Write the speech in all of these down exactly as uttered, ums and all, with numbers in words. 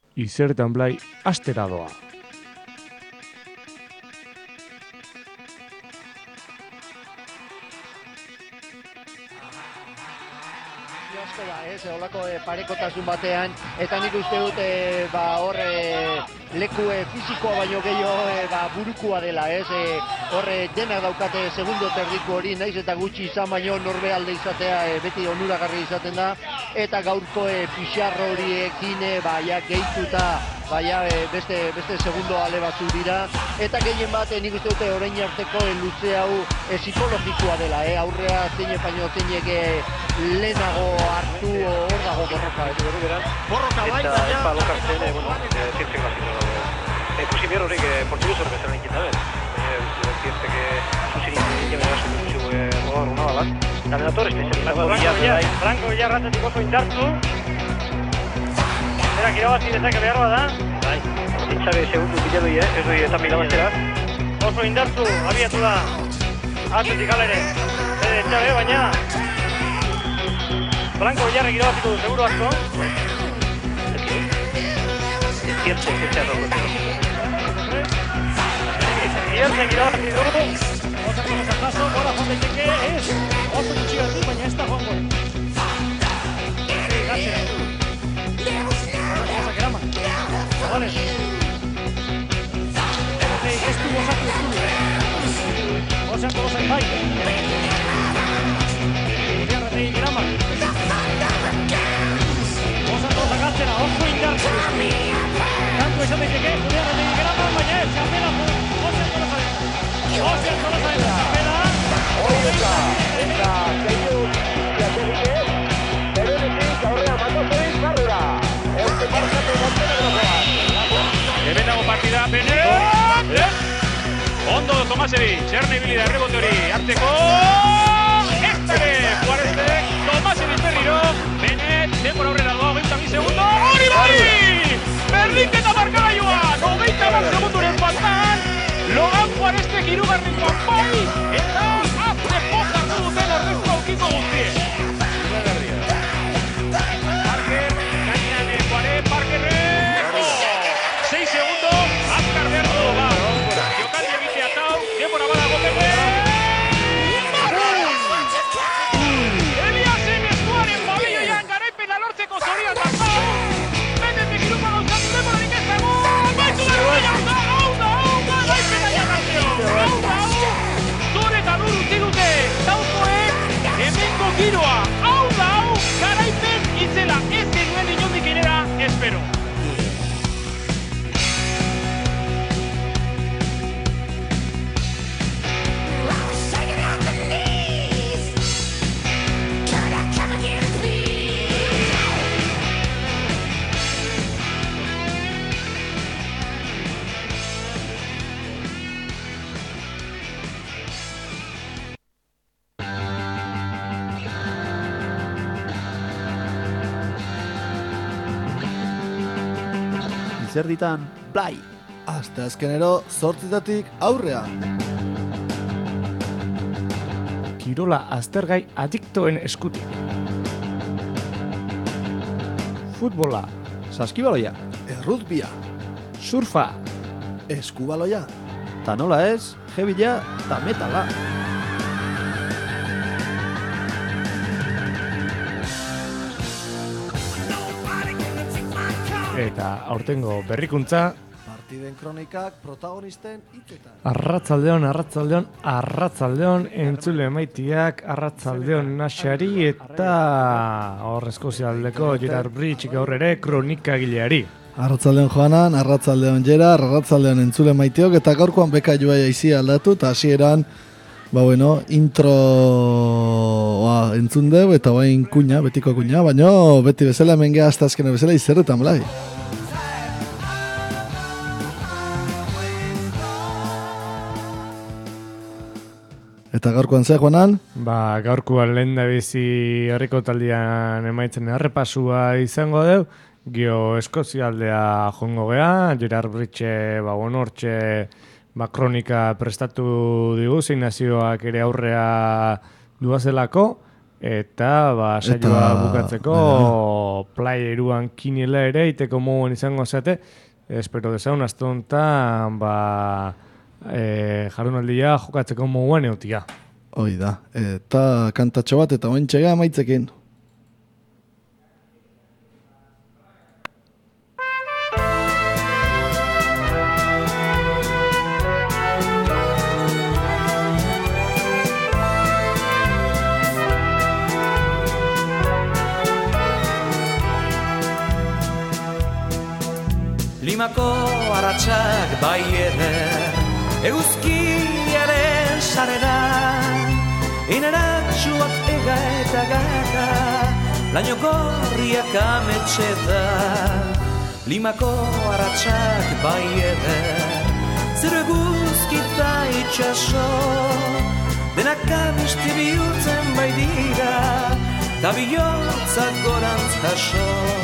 Izertan Blai astera doa. Olako e, parekotasun batean, eta nik uste dut e, ba, hor e, leku e, fizikoa baino gehiago e, ba, burukua dela, ez? E, hor e, denak daukate segundo terdiko hori, naiz eta gutxi izan baino norbe alde izatea e, beti onuragarri izaten da, eta gaurko e, pixarro horiekin e, ba, ja, gehituta baina e, beste, beste segundo ale batzu dira, eta gehien bat nik uste dute orain arteko e, luze hau e, psikologikoa dela, e, aurrea zeine baino zeinek e, lehenago hartu hor dago borroka, ez dugu beran. Borroka bai, eta epa lokartzen, bueno, zientzek basiko dago. Ikusi behar horrek portuguz hor bezala nintzen da, bez? Zientzek zuzin nintzen da, zuzin rogar una balat. Tamenator, espezializako bilatzen da. Franco Villarratetik oso indartu. Berak irabazi dezake behar bada. Bai, zintzabe segundu biladu eh, ez doi eta milabazera. Oso indartu, abiatu da. Atletik alere. Bede txabe, baina Franco Villarrek irabaziko du, seguro asko. Ziertzek, ez zerro. Ziertzek irabazi du. Oso kono zazo, bola joan daiteke, ez. Oso gutxi batu, baina ez da joango. Sí, gatzera. Osa kerama. Vale. Ez du osatu ez du. Osa kono bai. Villarretik kerama. Gatzera, oso indartu. Kantu esan daiteke, Villarretik kerama, baina ez, txapela, ozean kola zaten. Ozean kola zaten, txapela. Hori eta, eta, zeinu, ziaterik, berenetik aurrea matotu izarrura. Euste markatu Montenegrokoa. Hemen dago partida, Benet! Ondo, Tomaseri, Txerne ibili da errebote hori, hartzeko! Eztare, Juarezek, Tomaseri berriro, Benet, denbora aurrera doa, hogeita bi segundo, hori bai! Berdinketa markagailuan, hogeita bat segunduren faltan, Logan Juarezek hirugarrenkoan bai, eta azte pozartu duten ordezko aukiko guztien. Parker, gainean Juarez, Parkerrek, sei segundo, azkar behar du, ba, jokaldi egitea tau, denbora badago Pepe, Eliasen eskuaren pabelloian garaipena lortzeko zorian da tau, Benetik irupa gauzatu denborarik ez dago, baitu garroia, hau da, hau da, garaipena jarrazio, hau da, hau, zure eta lur utzi dute, taukoek, hemengo giroa, hau da, hau, garaipen itzela, ez genuen inondik inera, espero. Izerditan, Blai! Aste azkenero, zortzitatik aurrea. Kirola aztergai adiktoen eskutik. Futbola, Saskibaloia, Errutbia, surfa, Eskubaloia, ta nola ez, jebila ta metala. eta aurtengo berrikuntza, partiden kronikak protagonisten hitzetan. arratzaldeon, arratzaldeon, arratzaldeon, entzule maitiak, arratzaldeon nasari eta hor Eskozialdeko Gerard Bridge gaur ere kronikagileari. Arratzaldeon Joanan, arratzaldeon Gerard, arratzaldeon entzule maiteok, eta gaurkoan beka joa jaizia aldatu, eta hasieran, ba bueno, introa entzun deu, eta bain kuña, betiko kuña, baina beti bezala hemen geha hasta azkena bezala Izerretan Blai. Eta gaurkoan ze, Juanan? Ba, gaurkoan lehen da bizi herriko taldean emaitzen errepasua izango deu, gio Eskozialdea jongo gea, Gerard Bridge, ba, bueno, hortxe, ba, kronika prestatu digu, zein nazioak ere aurrea duazelako, eta, ba, saioa bukatzeko, playeruan kinila ere, iteko mouen izango zate, espero dezaun, azte honetan, ba, e, jardunaldia jokatzeko mouen eutia. Hoi da, eta kantatxo bat eta ointxega maitzekin. Limako aratsak bai eder, eguzkiaren sarera, ineratxuak ega eta gaka, laino gorriak ametxe da. Limako aratsak bai eder, zero eguzkita itxaso, denak abesti bihurtzen bai dira, ta bihotzak gorantz jaso.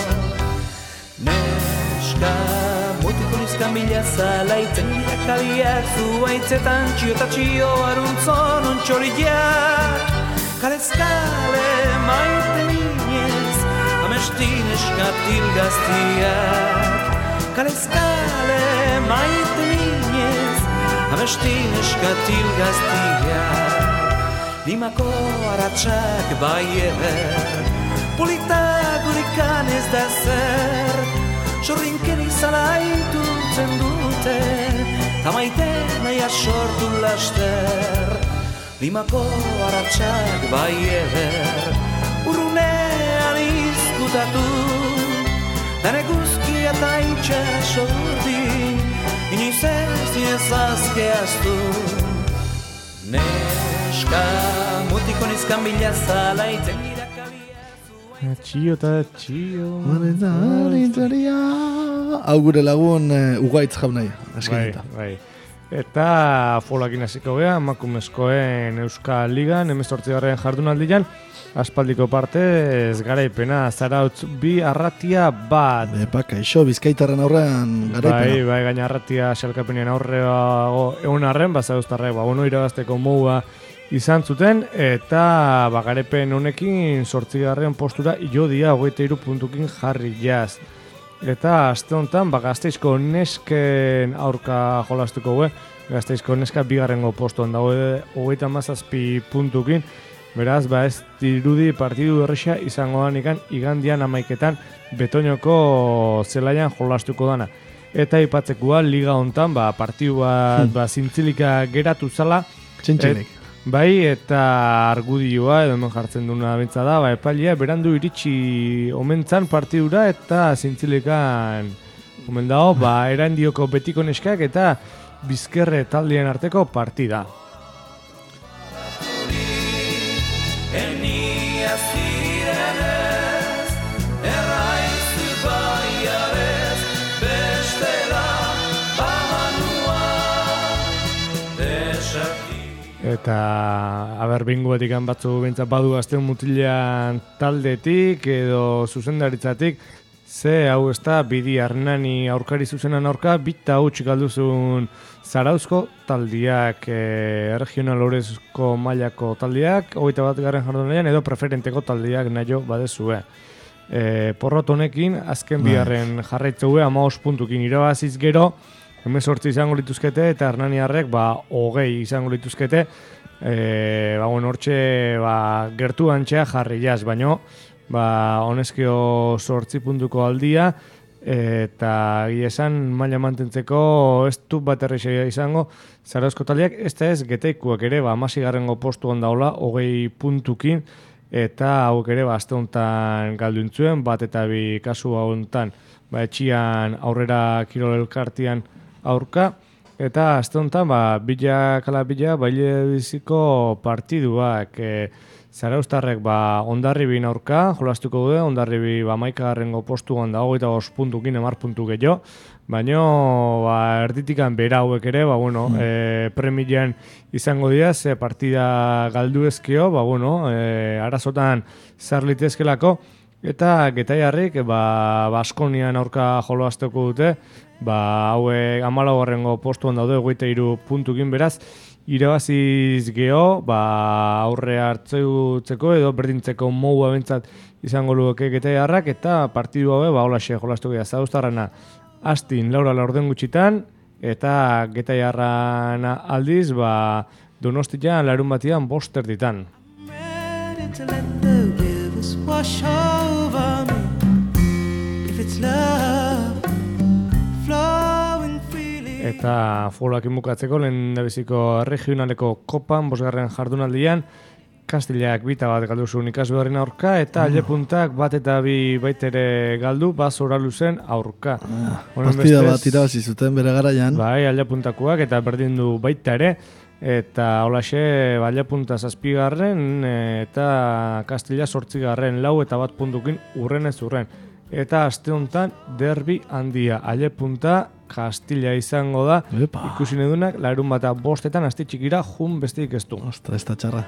Neska, mutiko nizkan bila zalaiten, kaliak zuaitzetan txio eta txio aruntzon ontxoriak. Kalezkale maite minez, amesti neska tilgaztiak. Kalezkale maite minez, amesti neska tilgaztiak. Limako aratsak bai eder, politak gurikan ez da zer, sorrinken izalaiturtzen dute, ta maite naia sortu laster. Limako aratsak bai eder, urrunean izkutatu, dan eguzkia eta itxasorti, inoiz ez dinez azkeaztu. Neska, mutiko nizkan bila zalaiten Txio eta txio. Hau gure lagun uh, ugaitz jaunai, eskineta. Bai, bai. Eta folakin hasiko gea, emakumezkoen Euskal Ligan, hemezortzigarren jardunaldian, aspaldiko parte ez garaipena, Zarautz bi arratia bat. Epa, kaixo, Bizkaitarren aurrean garaipena. Bai, bai, gaina arratia xalkapenien aurreago egun arren, Zarauztarrek, ba, bueno, irabazteko moua izan zuten, eta bagarepen honekin zortzigarren postura iodia hogeita hiru puntukin jarri jaz. Eta aste honetan, ba, Gasteizko nesken aurka jolastuko gue, Gasteizko neska bigarrengo postuan dago hogeita hamazazpi puntukin, beraz, ba, ez dirudi partidu erresa izangoan ikan igandian amaiketan Betoñoko zelaian jolastuko dana. Eta ipatzekoa liga honetan, ba, partidu bat, ba, zintzilika geratu zala, Txintxilik. Bai, eta argudioa, edo hemen jartzen duna bentsa da, ba, epailia berandu iritsi omentzan partidura eta zintzilikan omen dago, ba, erandioko betiko neskak eta bizkerre taldien arteko partida. Eta, aber, bingu betikan batzu bintzat badu gazteun mutilean taldetik edo zuzendaritzatik, ze hau ez da bidi Arnani aurkari zuzenan aurka, bita huts galduzun Zarauzko taldiak, e, regional orezko mailako taldiak, hogeita bat garren jardunaldian edo preferenteko taldiak nahi badezue. E, porrot honekin, azken bigarren jarraitzue, hamabost puntukin irabaziz gero, hemezortzi izango lituzkete eta Hernaniarrek ba hogei izango lituzkete. Eh, ba bueno, hortxe ba gertu antxea jarri jaz, baino ba honezkio zortzi puntuko aldia eta egia esan maila mantentzeko ez du bat errexea izango Zarauzko taldeak, ez da ez Geteikuak ere ba hamaseigarrengo postuan daula hogei puntukin eta hauek ere ba aste honetan galduntzuen bat eta bi kasu honetan ba etxian aurrera kirol elkartian aurka, eta aste honetan, ba, bila kala bila, baile biziko partiduak. E, Zarauztarrek, ba, Hondarribin aurka, jolastuko dude, Hondarribi, ba, maikagarrengo postuan da, hogeita bost puntukin, emar puntu gehiago, baina, ba, erditikan bera hauek ere, ba, bueno, mm. e, premilian izango dira, ze partida galdu ezkio, ba, bueno, e, arazotan zarlitezkelako, Eta Getaiarrik, ba, Baskonian aurka jolasteko dute, ba, hauek hamalaugarrengo postuan daude, hogeita hiru puntukin beraz, irabaziz geho, ba, aurre hartzeutzeko edo berdintzeko moua bentsat izango luke Getaiarrak, eta partidu hau, ba, holaxe jolastuko dira Zarauztarrana Astin Laura laurden gutxitan, eta Getaiarrana aldiz, ba, Donostian larun batian bost erditan. Eta futbolak inbukatzeko lehen dabeziko regionaleko kopan, bosgarren jardunaldian, Kastilak bita bat galdu zuen ikasbeharren aurka, eta mm. Alepuntak bat eta bi baitere galdu, bat zora luzen aurka. Ah, partida bat irabazi zuten bere garaian. Bai, Alepuntakoak eta berdin du baita ere, eta holaxe Alepunta zazpigarren eta Kastila zortzigarren lau eta bat puntukin urren ez urren. Eta aste honetan derbi handia Alepunta Kastila izango da. Epa. Ikusi nedunak larun bata bostetan asti txikira jun besteik ez du. Ostra, ez da txarra.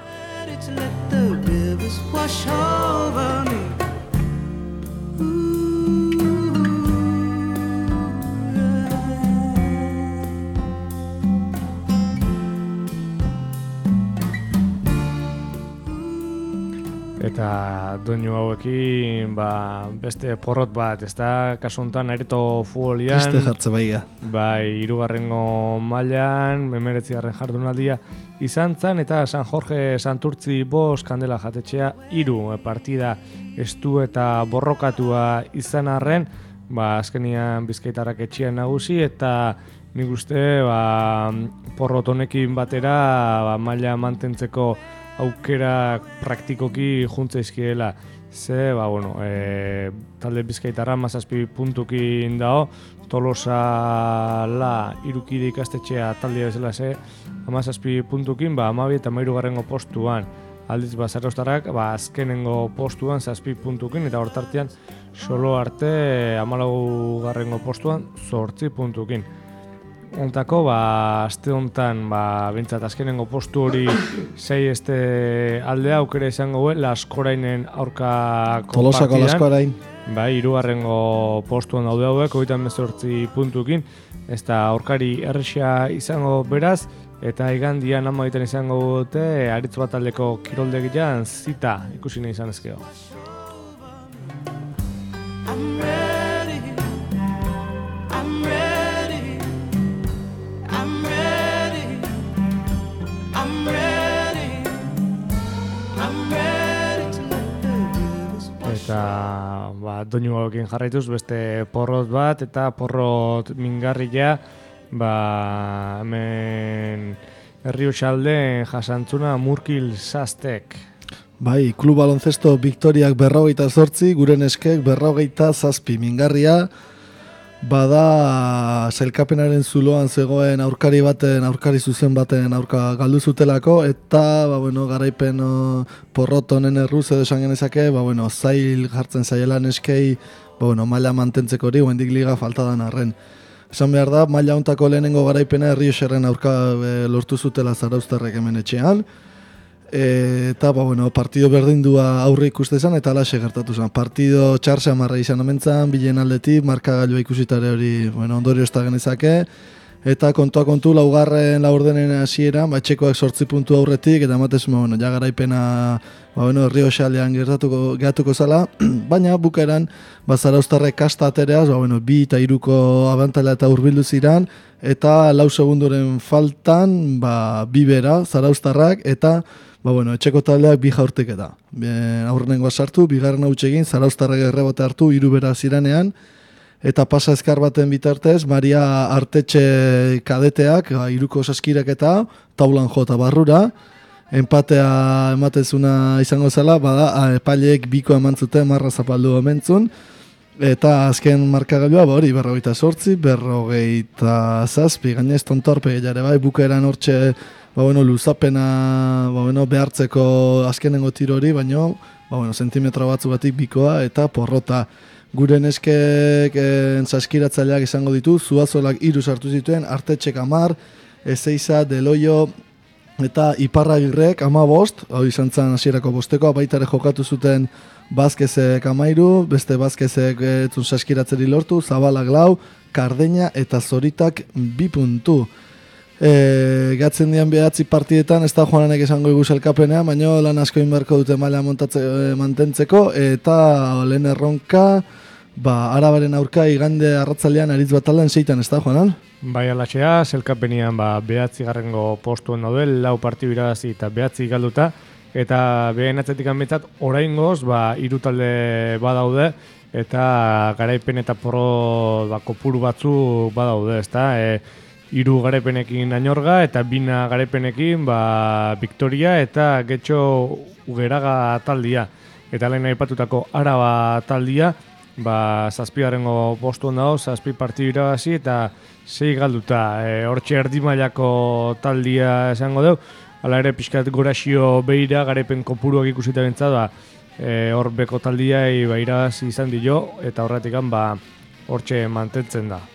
Eta doinu hauekin ba, beste porrot bat, ez da, kasu honetan areto futbolian. Beste jartze baiga. Bai, hirugarrengo mailan, hemeretzigarren jardunaldia izan zen, eta San Jorge Santurtzi bost Kandela jatetxea hiru partida estu eta borrokatua izan arren, ba, azkenian Bizkaitarrak etxean nagusi, eta nik uste ba, porrot honekin batera ba, maila mantentzeko aukera praktikoki juntzaizkiela. Ze, ba, bueno, e, talde Bizkaitarra mazazpi puntukin dao, Tolosa la irukide ikastetxea taldea bezala ze, amazazpi puntukin, ba, amabi eta mairugarrengo postuan. Aldiz, ba, Zarauztarrak, ba, azkenengo postuan zazpi puntukin, eta hortartean solo arte amalaugarrengo postuan zortzi puntukin. Ontako, ba, aste hontan, ba, bintzat azkenengo postu hori sei este aldea aukera izango guen, Laskorainen aurkako Tolosako Laskorain. Bai, hirugarrengo postuan daude hauek, hogeita hemezortzi puntukin, ez da aurkari errexia izango beraz, eta igandian ama egiten izango dute, aritz bat aldeko kiroldegian zita ikusi nahi izan ezkeo. Eta ba, doinu hauekin jarraituz beste porrot bat eta porrot mingarria ba, hemen Herrioxalden jasantzuna Murkil Sastek. Bai, klub baloncesto Victoriak berrogeita zortzi, guren eskek berrogeita zazpi mingarria. Bada sailkapenaren zuloan zegoen aurkari baten, aurkari zuzen baten aurka galdu zutelako, eta ba, bueno, garaipen o, porrot honen erruz edo esan genezake, ba, bueno, zail jartzen zaiela neskei ba, bueno, maila mantentzeko hori, oendik liga faltadan arren. Esan behar da, maila hontako lehenengo garaipena Herrioxerren aurka e, lortu zutela Zarauztarrek hemen etxean. E, eta ba, bueno, partido berdindua aurre ikuste zen eta alaxe gertatu zen. Partido txarse amarra izan omentzan, bilen aldetik, markagailua ikusitare hori bueno, ondorio ez da genezake. Eta kontua kontu laugarren laurdenen hasieran, ba, txekoak sortzi puntu aurretik, eta ematez, bueno, ja garaipena ba, bueno, Herrioxalean gertatuko, gertatuko zala, baina bukaeran ba, Zarauztarrek kasta atereaz, ba, bueno, bi eta hiruko abantala eta hurbildu ziran, eta lau segundoren faltan ba, bi bera Zarauztarrak, eta ba, bueno, etxeko taldeak bi jaurtik eta. Aurrenengoa sartu, bigarren hau txegin, Zarauztarrek errebote hartu, hiru bera ziranean, eta pasa ezkar baten bitartez, Maria Artetxe kadeteak, ba, iruko saskirak eta taulan jota barrura, empatea ematezuna izango zela, bada, epaileek biko eman zuten marra zapaldu omentzun, eta azken markagailua, ba hori, berrogeita sortzi, berrogeita zazpi, gainez tontorpe gehiare bai, bukaeran hortxe, ba bueno, luzapena, ba bueno, behartzeko azkenengo tiro hori, baino, ba bueno, sentimetro batzu batik bikoa, eta porrota. Gure neskek en, saskiratzaileak izango ditu, Zuazolak hiru sartu zituen, Artetxek amar, Ezeiza, Deloio, eta Iparragirrek ama bost, hau izan zen hasierako bostekoa, baita ere jokatu zuten Bazkezek amairu, beste Bazkezek etzun saskiratzeri lortu, Zabalak lau, Kardeña eta Zoritak bi puntu. E, gatzen dian behatzi partidetan, ez da Juananek esango igu selkapenean, baina lan asko inberko dute maila montatze, e, mantentzeko, eta lehen erronka, ba, Arabaren aurka igande arratzalean aritz bat aldean zeitan, ez da Juanan? Bai alatxea, selkapenean ba, behatzi garrengo postuen daude, lau partidu irabazi eta behatzi galduta, eta behen atzetik anbetzat, oraingoz, ba, hiru talde badaude, eta garaipen eta porro ba, kopuru batzu badaude, ezta? E, hiru garaipenekin Añorga eta bina garaipenekin ba, Victoria eta Getxo Ugeraga taldia. Eta lehen aipatutako Araba taldia, ba, zazpigarengo postuan dago, zazpi partidu irabazi eta sei galduta. E, hortxe erdi mailako taldia esango dugu, hala ere pixkat goraxio behira garaipen kopuruak ikusita bentzat, ba, e, hor beko taldiai ba, irabazi izan dio, eta horretikan ba, hortxe mantentzen da.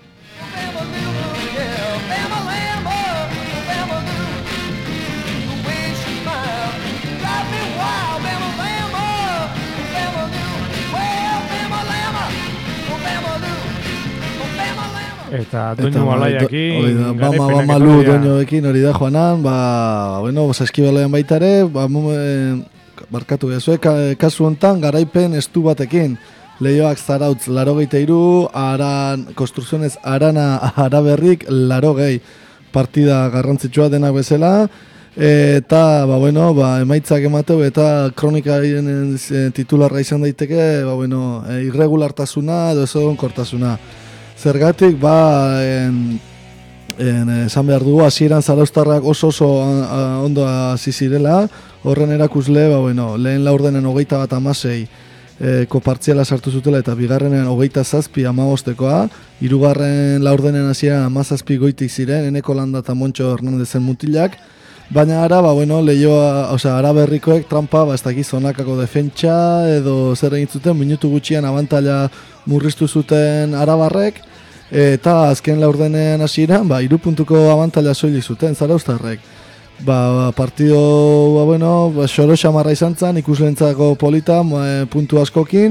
Eta doinu alaiakin, bama bama lu doinuekin hori da Juanan, ba, bueno, saskibaloian baita ere, ba, barkatu gezue, kasu hontan garaipen estu batekin. Leioak Zarautz larogeita hiru, aran, konstrukzionez arana araberrik larogei partida garrantzitsua denak bezala, eta, ba, bueno, ba, emaitzak emateu eta kronikaien titularra izan daiteke, ba, bueno, irregulartasuna edo ezegonkortasuna. Zergatik, ba, en, en, esan behar dugu, hasieran Zarauztarrak oso oso ondo hasi zirela, horren erakusle, ba, bueno, lehen laurdenen hogeita bat amasei e, kopartziala sartu zutela eta bigarrenen hogeita zazpi amabostekoa, hirugarren laurdenen hasieran amazazpi goitik ziren, Eneko Landa eta Montxo Hernandezen mutilak, baina ara, ba, bueno, Leioa, osea, Araberrikoek trampa, ba, ez dakiz zonakako defentsa edo zer egin zuten, minutu gutxian abantaila murriztu zuten Arabarrek, eta azken laurdenean hasieran, ba, hiru puntuko abantaila soilik zuten Zarauztarrek. Ba, partido, ba, bueno, ba, xoro xamarra izan zen, ikuslentzako polita, ba, puntu askokin,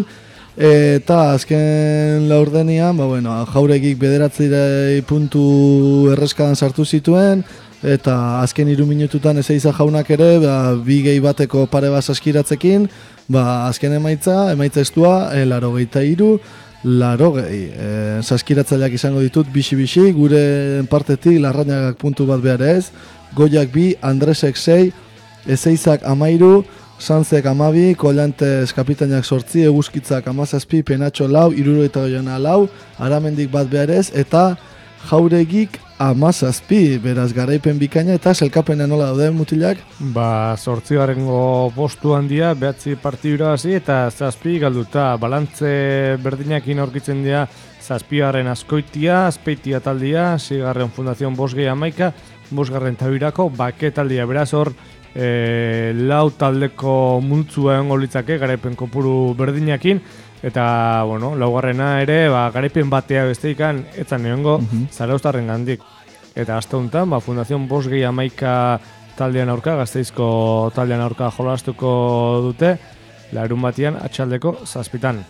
eta azken laurdenean, ba, bueno, Jauregik bederatzirei puntu erreskadan sartu zituen, eta azken hiru minututan Ezeiza jaunak ere, ba, bi gehi bateko pare bat saskiratzekin, ba, azken emaitza, emaitza estua, e, larogeita hiru, larogei. E, saskiratzaileak izango ditut bixi-bixi, gure partetik Larrañagak puntu bat behar ez, Goiak bi, Andresek sei, Ezeizak amairu, Sanzek amabi, Kollantes kapitainak sortzi, Eguzkitzak amazazpi, Penatxo lau, Irurogeita goiona lau, Aramendik bat behar ez, eta Jauregik amazazpi, beraz garaipen bikaina eta selkapena nola daude mutilak? Ba, zortzigarengo postu handia, behatzi partidu hasi eta zazpi galduta. Balantze berdinakin aurkitzen dira zazpigarren Azkoitia, Azpeitia taldia, zigarren Fundazion Bosgei amaika, bosgarren Tabirako, Bake taldia, beraz hor, e, lau taldeko multzua egongo litzake garaipen kopuru berdinakin, eta, bueno, laugarrena ere, ba, garaipen batea besteikan, etzan egongo, uh-huh. Zarauztarren gandik. Eta azte honetan, ba, Fundazion Bosgei amaika taldean aurka, Gasteizko taldean aurka jolastuko dute, larun batian atxaldeko zazpitan.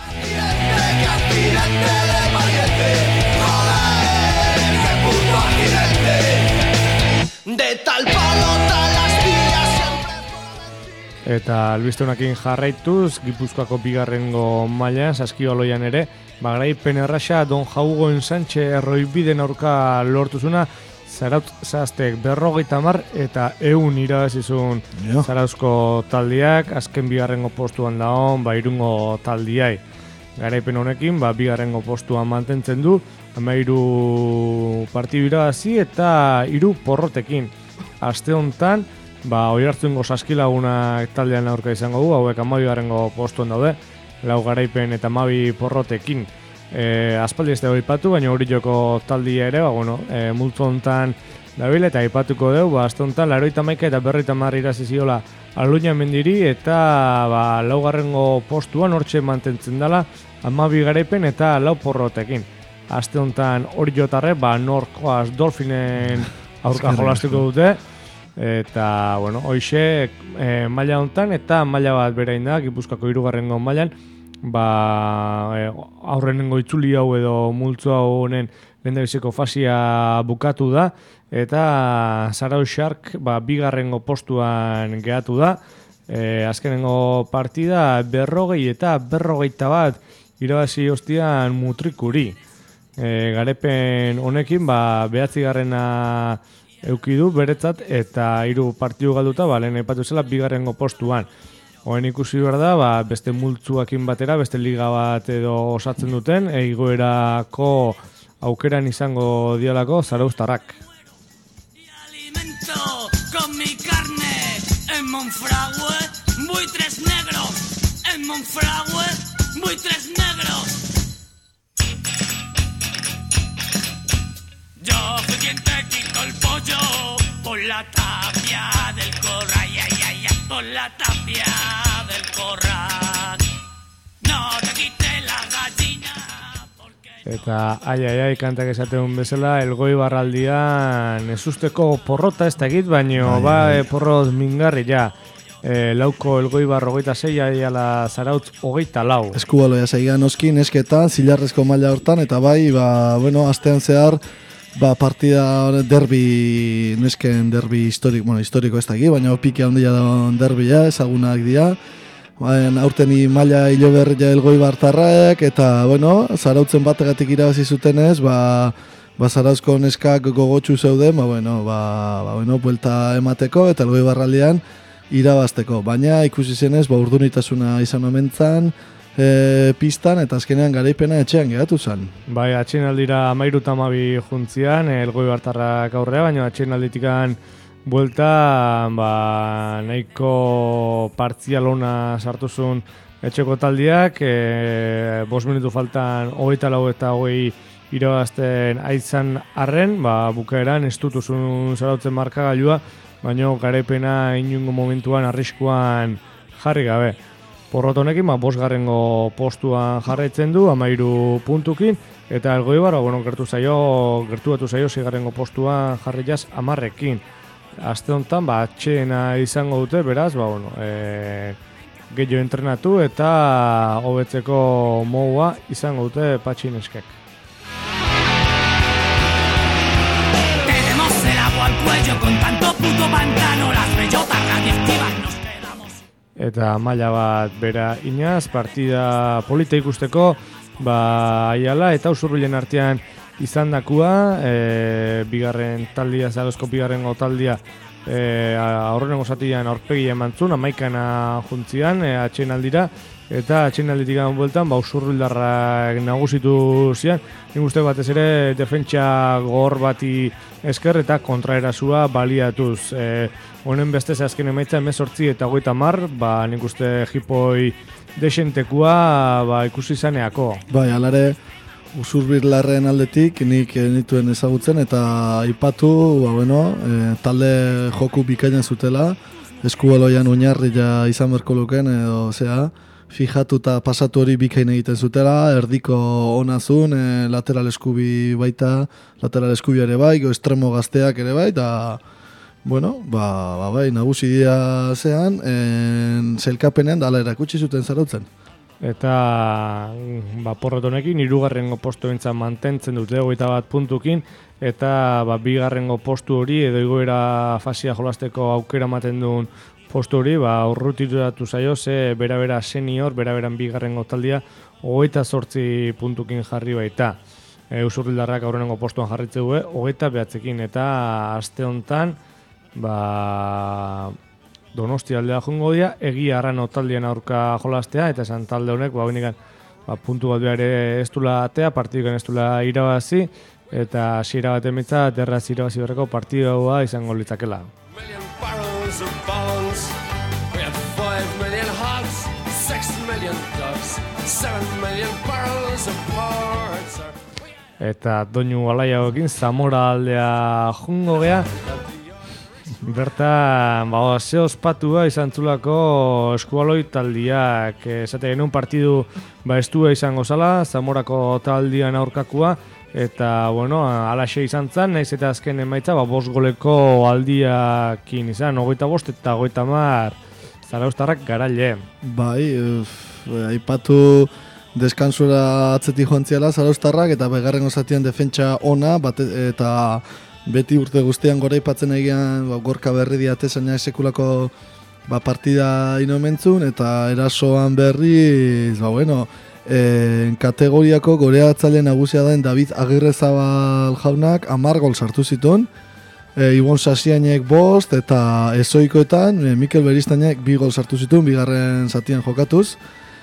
Eta albiste honekin jarraituz, Gipuzkoako bigarrengo maila, saskibaloian ere, ba, garaipen erraxa Don Jaugoen Sánchez erroibiden aurka lortuzuna, Zarautz zaztek berrogeita hamar eta ehun irabazizun yeah. Zarauzko taldiak, azken bigarrengo postuan daon, ba, Irungo taldiai. Garaipen honekin, ba, bigarrengo postuan mantentzen du, hamairu partidu irabazi eta hiru porrotekin. Aste honetan, ba, Oiartzungo saskilagunak taldean aurka izango du, hauek hamabigarrengo postuan daude, lau garaipen eta hamabi porrotekin. E, aspaldi ez dago ipatu, baina hori joko taldia ere, ba, bueno, e, multzo honetan dabil eta ipatuko dugu, ba, azte honetan, laroita maika eta berroita marri iraziziola Aluña Mendiri, eta ba, laugarrengo postuan hortxe mantentzen dela, hamabi garaipen eta lau porrotekin. Azte honetan hori jotarre, ba, Norkoaz Dolphinen aurka jolastuko dute, eta, bueno, hoxe e, maila hontan eta maila bat berain da, Gipuzkoako hirugarrengo mailan, ba, e, aurrenengo itzuli hau edo multzo hau honen lehendabiziko fasia bukatu da, eta Zarauz Shark ba, bigarrengo postuan geratu da, e, azkenengo partida berrogei eta berrogeita bat irabazi ostian Mutrikuri. E, garepen honekin ba, behatzigarrena euki du beretzat eta hiru partidu galduta ba, lehen aipatu zela bigarrengo postuan. Hoen ikusi behar da, ba, beste multzuakin batera, beste liga bat edo osatzen duten, igoerako aukeran izango dialako Zarauztarrak. Con mi carne en Monfragüe, buitres negros en Monfragüe, buitres negros. Yo fui quien te quitó el pollo por la tapia del corral, ay, ay, ay, ay, por la tapia del corral. No te quité la gallina. Eta ai, ai, ai, kantak esateun bezala, Elgoi Barraldian ez usteko porrota ez da egit, baino ai, ba, ai. porrot mingarri ja. E, lauko Elgoi Barro hogeita zei, aiala Zarautz hogeita lau. Eskubaloia zeiga noski, nesketa, zilarrezko maila hortan, eta bai, ba, bueno, astean zehar, ba, partida derbi, nesken derbi historiko, bueno, historiko ez da egit, baina pike handia da derbia, ezagunak dira. Baina aurteni maila hilo berria Elgoi Bartarrak, eta, bueno, Zarautzen bategatik irabazi zutenez, ba, ba Zarauzko neskak gogotsu zeuden, ba, bueno, ba, ba, bueno, buelta emateko, eta Elgoi Barraldean irabazteko. Baina ikusi zenez, ba, urdunitasuna izan omentzan, e, pistan, eta azkenean garaipena etxean geratu zen. Bai, atxinaldira amairu tamabi juntzian, Elgoi Bartarrak aurrea, baina atxinalditikan buelta ba, nahiko partzial ona sartuzun etxeko taldiak, e, bost minutu faltan hogeita lau eta hogei irabazten aitzan arren, ba, bukaeran ez dutuzun Zarautzen markagailua, baina garaipena inungo momentuan arriskuan jarri gabe. Porrot honekin, ba, bosgarrengo postuan jarraitzen du, amairu puntukin, eta Elgoi Barra, bueno, gertu zaio, gertuatu zaio, zigarrengo postuan jarri jaz amarrekin. Aste honetan, ba, atxeena izango dute, beraz, ba, bueno, e, gehiago entrenatu eta hobetzeko modua izango dute patxineskek. Tenemos el agua al cuello con tanto puto pantano, las bellotas radiactivas nos quedamos. Eta maila bat bera inaz, partida polita ikusteko, ba, aiala eta Usurbilen artean izan dakua, e, bigarren taldia, Zarauzko bigarren taldia, e, aurrenengo zatian aurpegia emantzun, amaikana juntzian, e, atxeinaldira, eta atxeinalditik gana bueltan, ba, Usurbildarrak nagusitu zian, nik uste batez ere defentsa gogor bati esker eta kontraerazua baliatuz. E, honen bestez azken emaitza hemezortzi eta hogeita hamar, ba, nik uste jipoi desentekua ba, ikusi zaneako. Bai, alare, Usurbildarren aldetik nik nituen ezagutzen eta aipatu, ba, bueno, e, talde joku bikaina zutela, eskubaloian oinarri ja izan berko luken edo zea, fijatu eta pasatu hori bikain egiten zutela, erdiko onazun, e, lateral eskubi baita, lateral eskubi ere bai, go estremo gazteak ere bai, eta bueno, ba, ba bai, nagusi dira zean, en, zelkapenean dala erakutsi zuten Zarautzen. Eta ba, porrot honekin hirugarrengo postu bentzat mantentzen dute hogeita bat puntukin, eta ba, bigarrengo postu hori edo igoera fasia jolasteko aukera ematen duen postu hori, ba, urrutiratu zaio, ze bera-bera senior, bera-beran bigarrengo taldia, hogeita zortzi puntukin jarri baita. E, Usurbildarrak aurrenengo postuan jarritze du, hogeita behatzekin, eta aste honetan, ba, Donostia aldea jongo dira, Egia Arrano taldean aurka jolastea, eta esan talde honek, ba, benikan, ba, puntu bat ere ez dula atea, partidukan ez dula irabazi, eta hasiera bat emitza, derraz irabazi horreko partidua izango litzakela. Eta doinu alaiagoekin Zamora aldea jongo gea. Bertan, ba, ze ospatua izan zulako eskubaloi taldiak. Esate genuen partidu ba, estua izango zala, Zamorako taldian aurkakua, eta, bueno, alaxe izan zen, naiz eta azken emaitza, ba, bost goleko aldiakin izan, hogeita bost eta hogeita hamar zarauztarrak garaile. Bai, uf, aipatu deskansura atzetik joan ziala zarauztarrak, eta begarren osatien defentsa ona, bate, eta beti urte guztian gora ipatzen egian, ba, gorka berri diatezaina esekulako ba, partida inomentzun, eta erasoan berriz, ba, bueno, e, kategoriako goreatzaile nagusia den David Agirrezabal jaunak hamar gol sartu zituen, e, Ibon Sasiainek bost, eta ezoikoetan e, Mikel Beristainek bi gol sartu zituen, bigarren zatian jokatuz,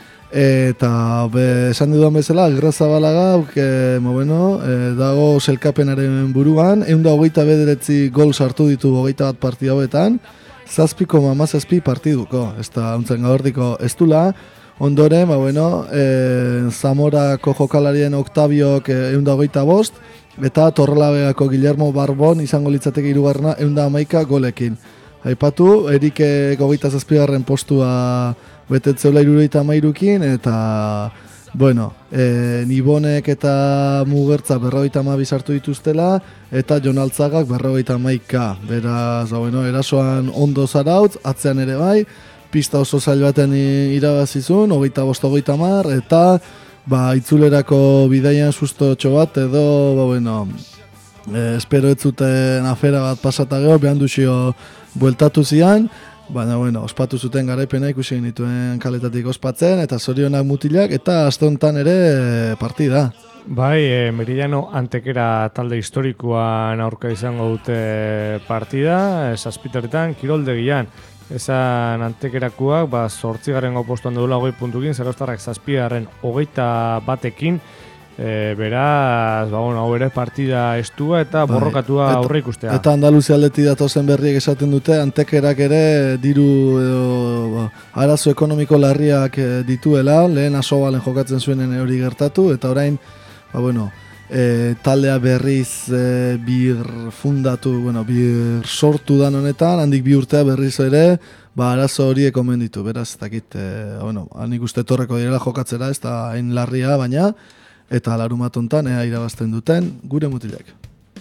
eta be, esan dudan bezala, Agirrezabalaga, e, bueno, e, dago selkapenaren buruan, ehun eta hogeita bederatzi gol sartu ditu hogeita bat partida hauetan, zazpiko mamazazpi partiduko, ez da untzen gaurdiko ez dula, ondoren, ba, bueno, e, Zamorako jokalarien Octabiok ehun eta hogeita bost, eta Torrelabeako Guillermo Barbon izango litzateke hirugarrena ehun eta hamaika golekin. Aipatu, Erike hogeita zazpigarren postua betetzeula hirurogeita hamairukin, eta, bueno, e, Nibonek eta Mugertza berrogeita hamabi sartu dituztela, eta Jon Altzagak berrogeita hamaika. Beraz, ba, bueno, erasoan ondo zarautz, atzean ere bai, pista oso zail baten irabazizun, hogeita bost hogeita hamar, eta ba, itzulerako bidaian sustotxo bat, edo, ba, bueno, e, espero ez zuten afera bat pasata geho, behan duzio bueltatu zian, baina, bueno, ospatu zuten garaipena ikusi genituen kaletatik ospatzen, eta zorionak mutilak, eta aste honetan ere partida. Bai, e, Meridiano Antekera talde historikoan aurka izango dute partida, zazpiterretan, kiroldegian. Esan Antekerakuak, ba, zortzigarren postuan duela hogei puntukin, Zarauztarrak zazpigarren hogeita batekin, e, beraz, ba, bueno, hau ere partida estua eta borrokatua aurre ikustea. Eta Andaluzia aldetik datozen berriek esaten dute, Antekerak ere diru edo, ba, arazo ekonomiko larriak dituela, lehen Asobalen jokatzen zuenen hori gertatu, eta orain, ba, bueno, E, taldea berriz e, bir fundatu, bueno, bir sortu dan honetan, handik bi urtea berriz ere, ba, arazo horiek omen ditu, beraz, ez dakit, e, bueno, hanik uste torreko direla jokatzera, ez da hain larria, baina, eta larumat hontan ea irabazten duten gure mutilak.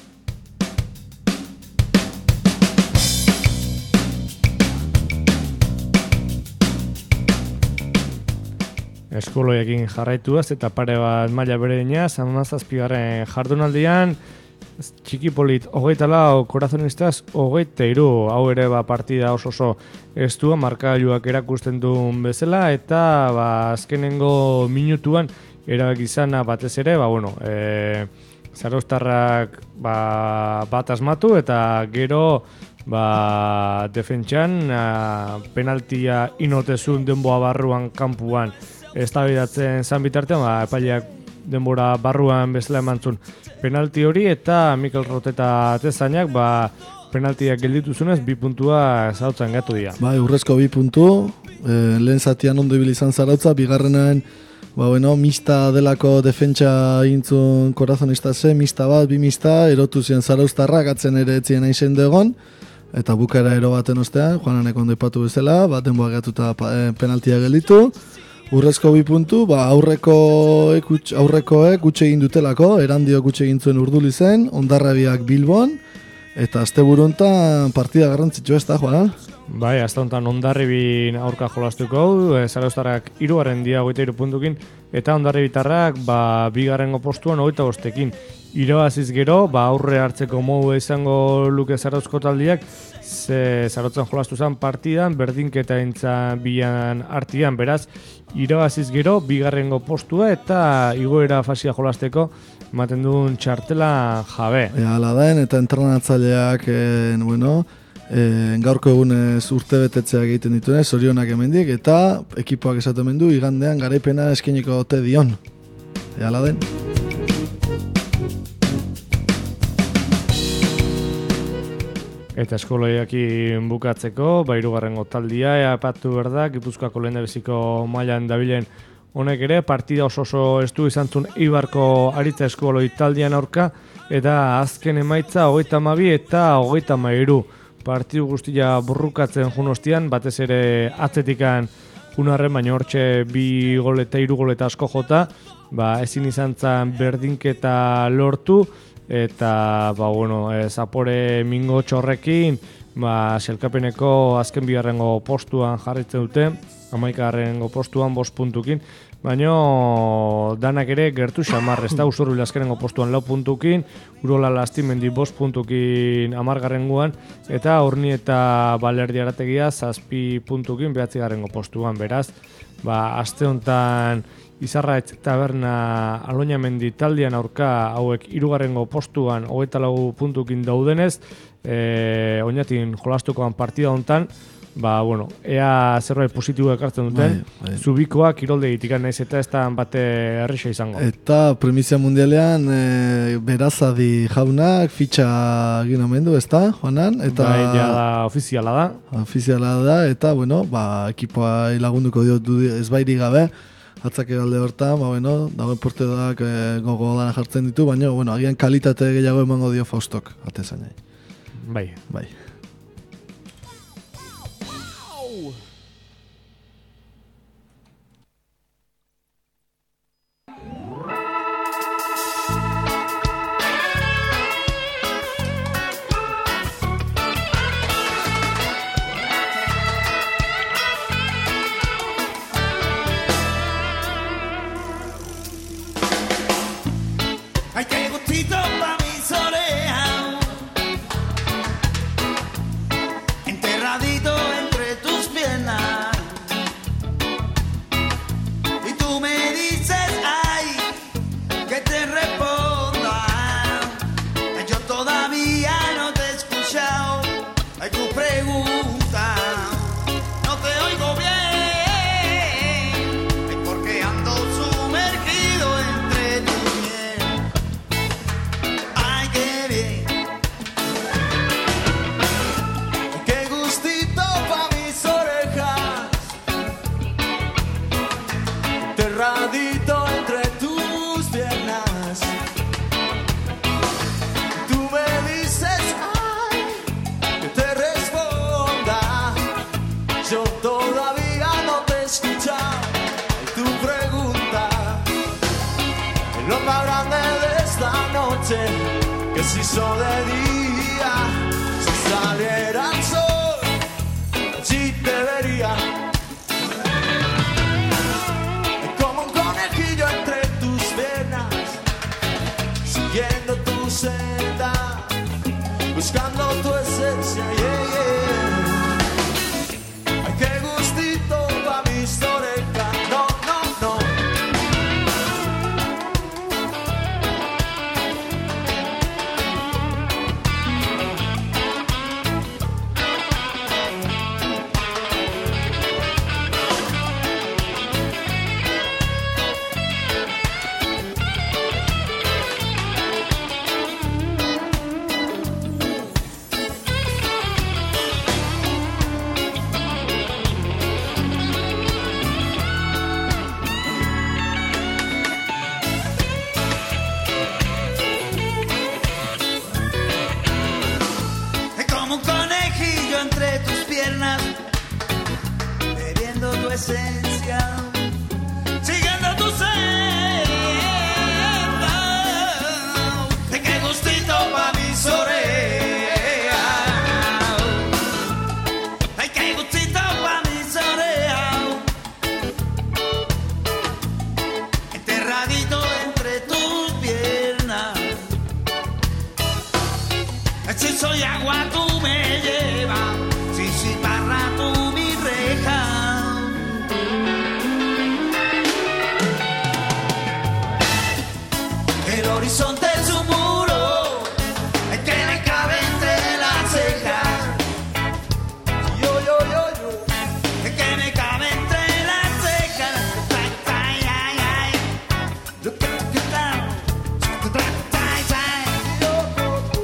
Eskoloiekin jarraituaz eta pare bat maila bereina, hamazazpigarren jardunaldian, txikipolit hogeita lau, korazonistaz hogeita hiru, hau ere ba, partida oso oso estua, markagailuak erakusten duen bezala, eta ba, azkenengo minutuan erabak izana batez ere, ba, bueno, e, Zarauztarrak ba, bat asmatu, eta gero ba, defentsan a, penaltia inotezun denboa barruan kanpuan eztabaidatzen zan bitartean, ba, epaileak denbora barruan bezala emantzun penalti hori, eta Mikel Roteta atezainak ba, penaltiak geldituzunez bi puntua zautzen gatu dira. Bai, urrezko bi puntu, e, lehen zatian ondo ibil izan Zarautza, bigarrenan ba, bueno, mista delako defentsa intzun korazonista ze, mista bat, bi mista, erotu zian Zarauztarrak, atzen ere etzien hain egon, eta bukara ero baten ostean, Juananek ondo ipatu bezala, baten boa gatuta e, penaltia gelditu. Urrezko bi puntu, ba, aurrekoek aurrekoek gutxe egin dutelako, erandiok gutxe egin zuen Urduli zen, Hondarrabiak Bilbon, eta asteburu hontan partida garrantzitsu ez da, Juan? Bai, azta honetan Hondarribin aurka jolastuko hau, Zarauztarrak hirugarren dia hogeita hiru puntukin, eta Hondarribitarrak ba, bigarrengo postuan hogeita bostekin. Irabaziz gero, ba, aurre hartzeko modu izango luke Zarauzko taldiak, ze Zarautzen jolastu zen partidan, berdinketa entzan bian artian, beraz, irabaziz gero, bigarrengo postua eta igoera fasia jolasteko ematen duen txartela jabe. E, ala den, eta entrenatzaileak, e, bueno, e, gaurko egunez urte betetzea egiten dituenez, zorionak emendik, eta ekipoak esatu emendu, igandean garaipena eskeniko ote dion. E, ala den. Eta eskoloiakin bukatzeko, ba, hirugarrengo taldia, eapatu berda, Gipuzkoako lehendabiziko mailan dabilen honek ere, partida oso oso estu izan zuen Eibarko aritza eskoloi taldian aurka, eta azken emaitza hogeita hamabi eta hogeita hamairu. Partidu guztia burrukatzen junostian, batez ere atzetikan junarren, baina hortxe bi gol eta hiru gol eta asko jota, ba, ezin izan zan berdinketa lortu, eta ba, bueno, e, Zapore mingo txorrekin ba, selkapeneko azken bigarrengo postuan jarritzen dute, hamaikagarrengo postuan bost puntukin, baina danak ere gertu xamar, ez da Usurbil azkenengo postuan lau puntukin, Urola Lastimendi bost puntukin hamargarrengoan, eta Urni eta Balerdi Arategia zazpi puntukin behatzigarrengo postuan, beraz, ba, aste honetan Izarraitz Taberna Aloñamendi taldean aurka hauek hirugarrengo postuan hogeita lau puntukin daudenez, e, oinatin jolastukoan partida honetan, ba, bueno, ea zerbait positibo ekartzen duten, bai, bai. Zubikoa kiroldegitik naiz eta ez da bate errisa izango. Eta Primizia Mundialean e, Berazadi jaunak fitxa egin omen du, ez da, Juanan? Eta, bai, ja da, ofiziala da. Ofiziala da, eta, bueno, ba, ekipoa lagunduko diotu ez bairi gabe, atzake galde hortan, ba, bueno, dagoen porteoak e, gogo dana jartzen ditu, baina, bueno, agian kalitate gehiago emango dio Faustok, atezainai. Bai. Bai. Ay, qué gustito pa' mis orejas, enterradito entre tus piernas. Y tú me dices, ay, que te responda. Ay, yo todavía no te he escuchado. Ay, tu pregunta, no te oigo bien. Ay, porque ando sumergido entre tu miel. Ay, qué bien. Qué gustito pa' mis orejas, enterradito entre tus piernas. Tú me dices, ay, que te responda. Yo todavía no te he escuchado. Ay, tu pregunta es lo más grande de esta noche, que si hizo de día, si saliera el sol, si te vería como un conejillo entre tus venas, siguiendo tu senda, buscando tu esencia, yeah, yeah. Ay, qué gustito pa' mis orejas, no, no, no. Como un conejillo entre tus piernas, bebiendo tu esencia, siguiendo tu senda. De qué gustito pa' mis orejas. Ay, qué gustito pa' mis orejas, enterradito entre tus piernas. Si soy agua, tú me llevas. Si soy barra, tú mi reja. El horizonte es un muro, el que le cabe entre las cejas. Yo, yo, yo, yo, el que me cabe entre las cejas. Ay, ay, ay, ay. Look at you down. Ay, ay, yo, yo, yo.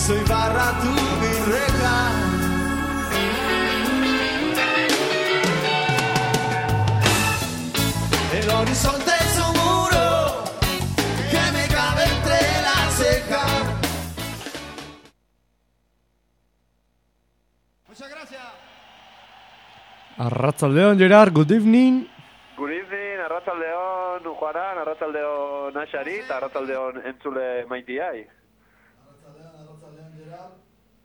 soy barra tu birreca. El horizonte es un muro que me cabe entre las cejas. Muchas gracias. Arratsaldeon, Gerard, good evening. Good evening, arratsaldeon Juanan, arratsaldeon Naxari, eta arratsaldeon entzule maitiai. Arratsaldeon, arratsaldeon, Gerard.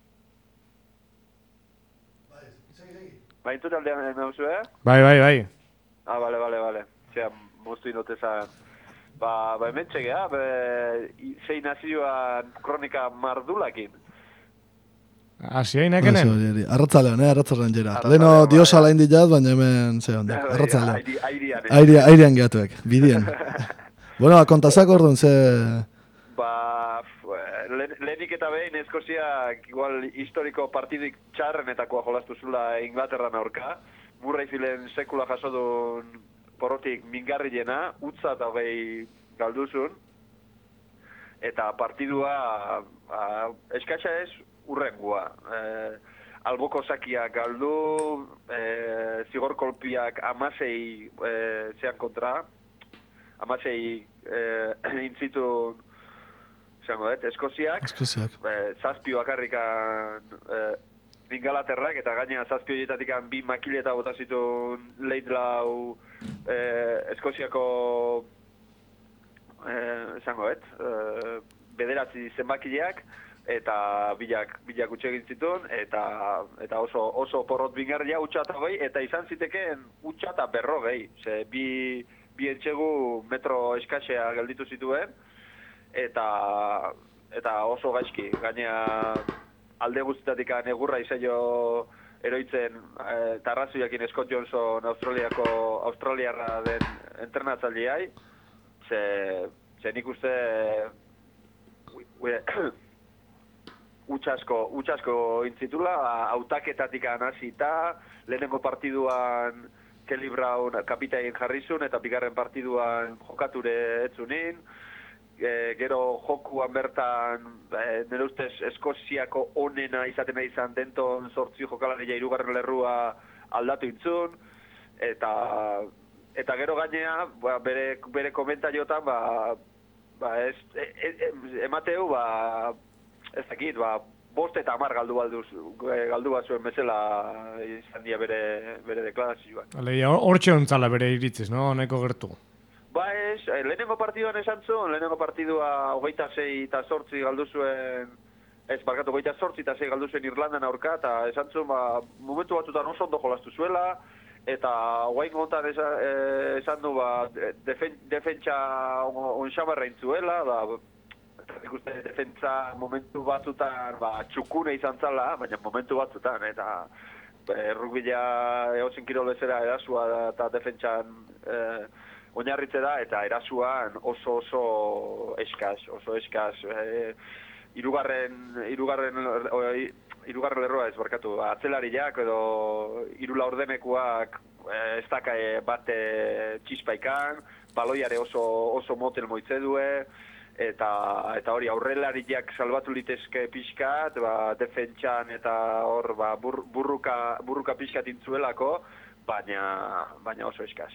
Bai, segi, segi. Bai, entzule aldean nauzu, eh? Bai, bai, bai. Ah, bale, bale, bale. Zea, moztu inotezan. Ba, ba, hemen txegea, zein nazioan kronika mardulakin. Asi hain ekenen? Arratzalean, eh, arratzalean Gerard. Leno diosa lain ditaz, baina hemen ze honde. Arratzalean. Airean, eh? Airean, airean gehatuek, bidien. Bueno, kontazak orduan, ze... Ba, lehenik eta behin Eskoziak igual historiko partidik txarrenetakoa jolastu zula Inglaterran aurka. Murrayfielden sekula jaso duen porrotik mingarriena, utza eta hogei galduzun. Eta partidua, eskatxa ez, urrengua. Eh, alboko zakiak galdu, eh, zigor kolpiak amasei eh, zean kontra, amasei eh, intzitu zango dut, Eskoziak, Eskoziak. Eh, zazpio bakarrikan eh, Ingalaterrak, eta gaina zazpio horietatik bi makileta bota zituen leitlau eh, Eskoziako eh, zango dut, eh, bederatzi zenbakileak, eta bilak bilak utxe egin zituen, eta eta oso oso porrot bingarria utxa eta hogei, eta izan zitekeen utxa eta berrogei. Ze bi, bi etxegu metro eskasea gelditu zituen, eta eta oso gaizki. Gaina alde guztitatik egurra izaio eroitzen e, tarrazuiakin Scott Johnson Australiako Australiarra den entrenatzaileai, ze, ze nik uste utxasko, utxasko intzitula, hautaketatik anazita, lehenengo partiduan Kelly Brown kapitain jarrizun, eta bigarren partiduan jokature etzunin, e, gero jokuan bertan, e, nire ustez Eskoziako onena izaten nahi izan denton zortzi jokalaria hirugarren lerrua aldatu intzun, eta eta gero gainea, ba, bere, bere komentaiotan, ba, ba ez, e, e, emateu, ba, ez dakit, ba, bost eta hamar galdu balduz, galdu bat zuen bezala izan dia bere, bere deklarazioak. Aleia, hortxe ontzala bere iritziz, no? Neko gertu. Ba ez, lehenengo partiduan esan zuen, lehenengo partidua hogeita sei eta sortzi galdu zuen, ez, barkatu, hogeita sortzi eta sei galdu zuen Irlandan aurka, eta esan zuen, ba, momentu batzutan oso ondo jolastu zuela, eta guain gontan esan, esan du, ba, defen, defentsa onxamarra intzuela, ba, nik uste defentsa momentu batzutan ba, txukune izan zala, baina momentu batzutan, eta errukbila egotzen kirol bezera erasua eta defentsan eh, oinarritze da, eta erasuan oso oso eskaz, oso eskaz. Eh, irugarren, irugarren, irugarren lerroa ez barkatu, atzelariak edo irula ordenekuak eh, ez daka bate txispaikan, baloiare oso, oso motel moitze due, eta eta hori aurrelariak salbatu litezke pixkat, ba, defentsan eta hor ba, bur, burruka, burruka pixkat intzuelako, baina, baina oso eskaz.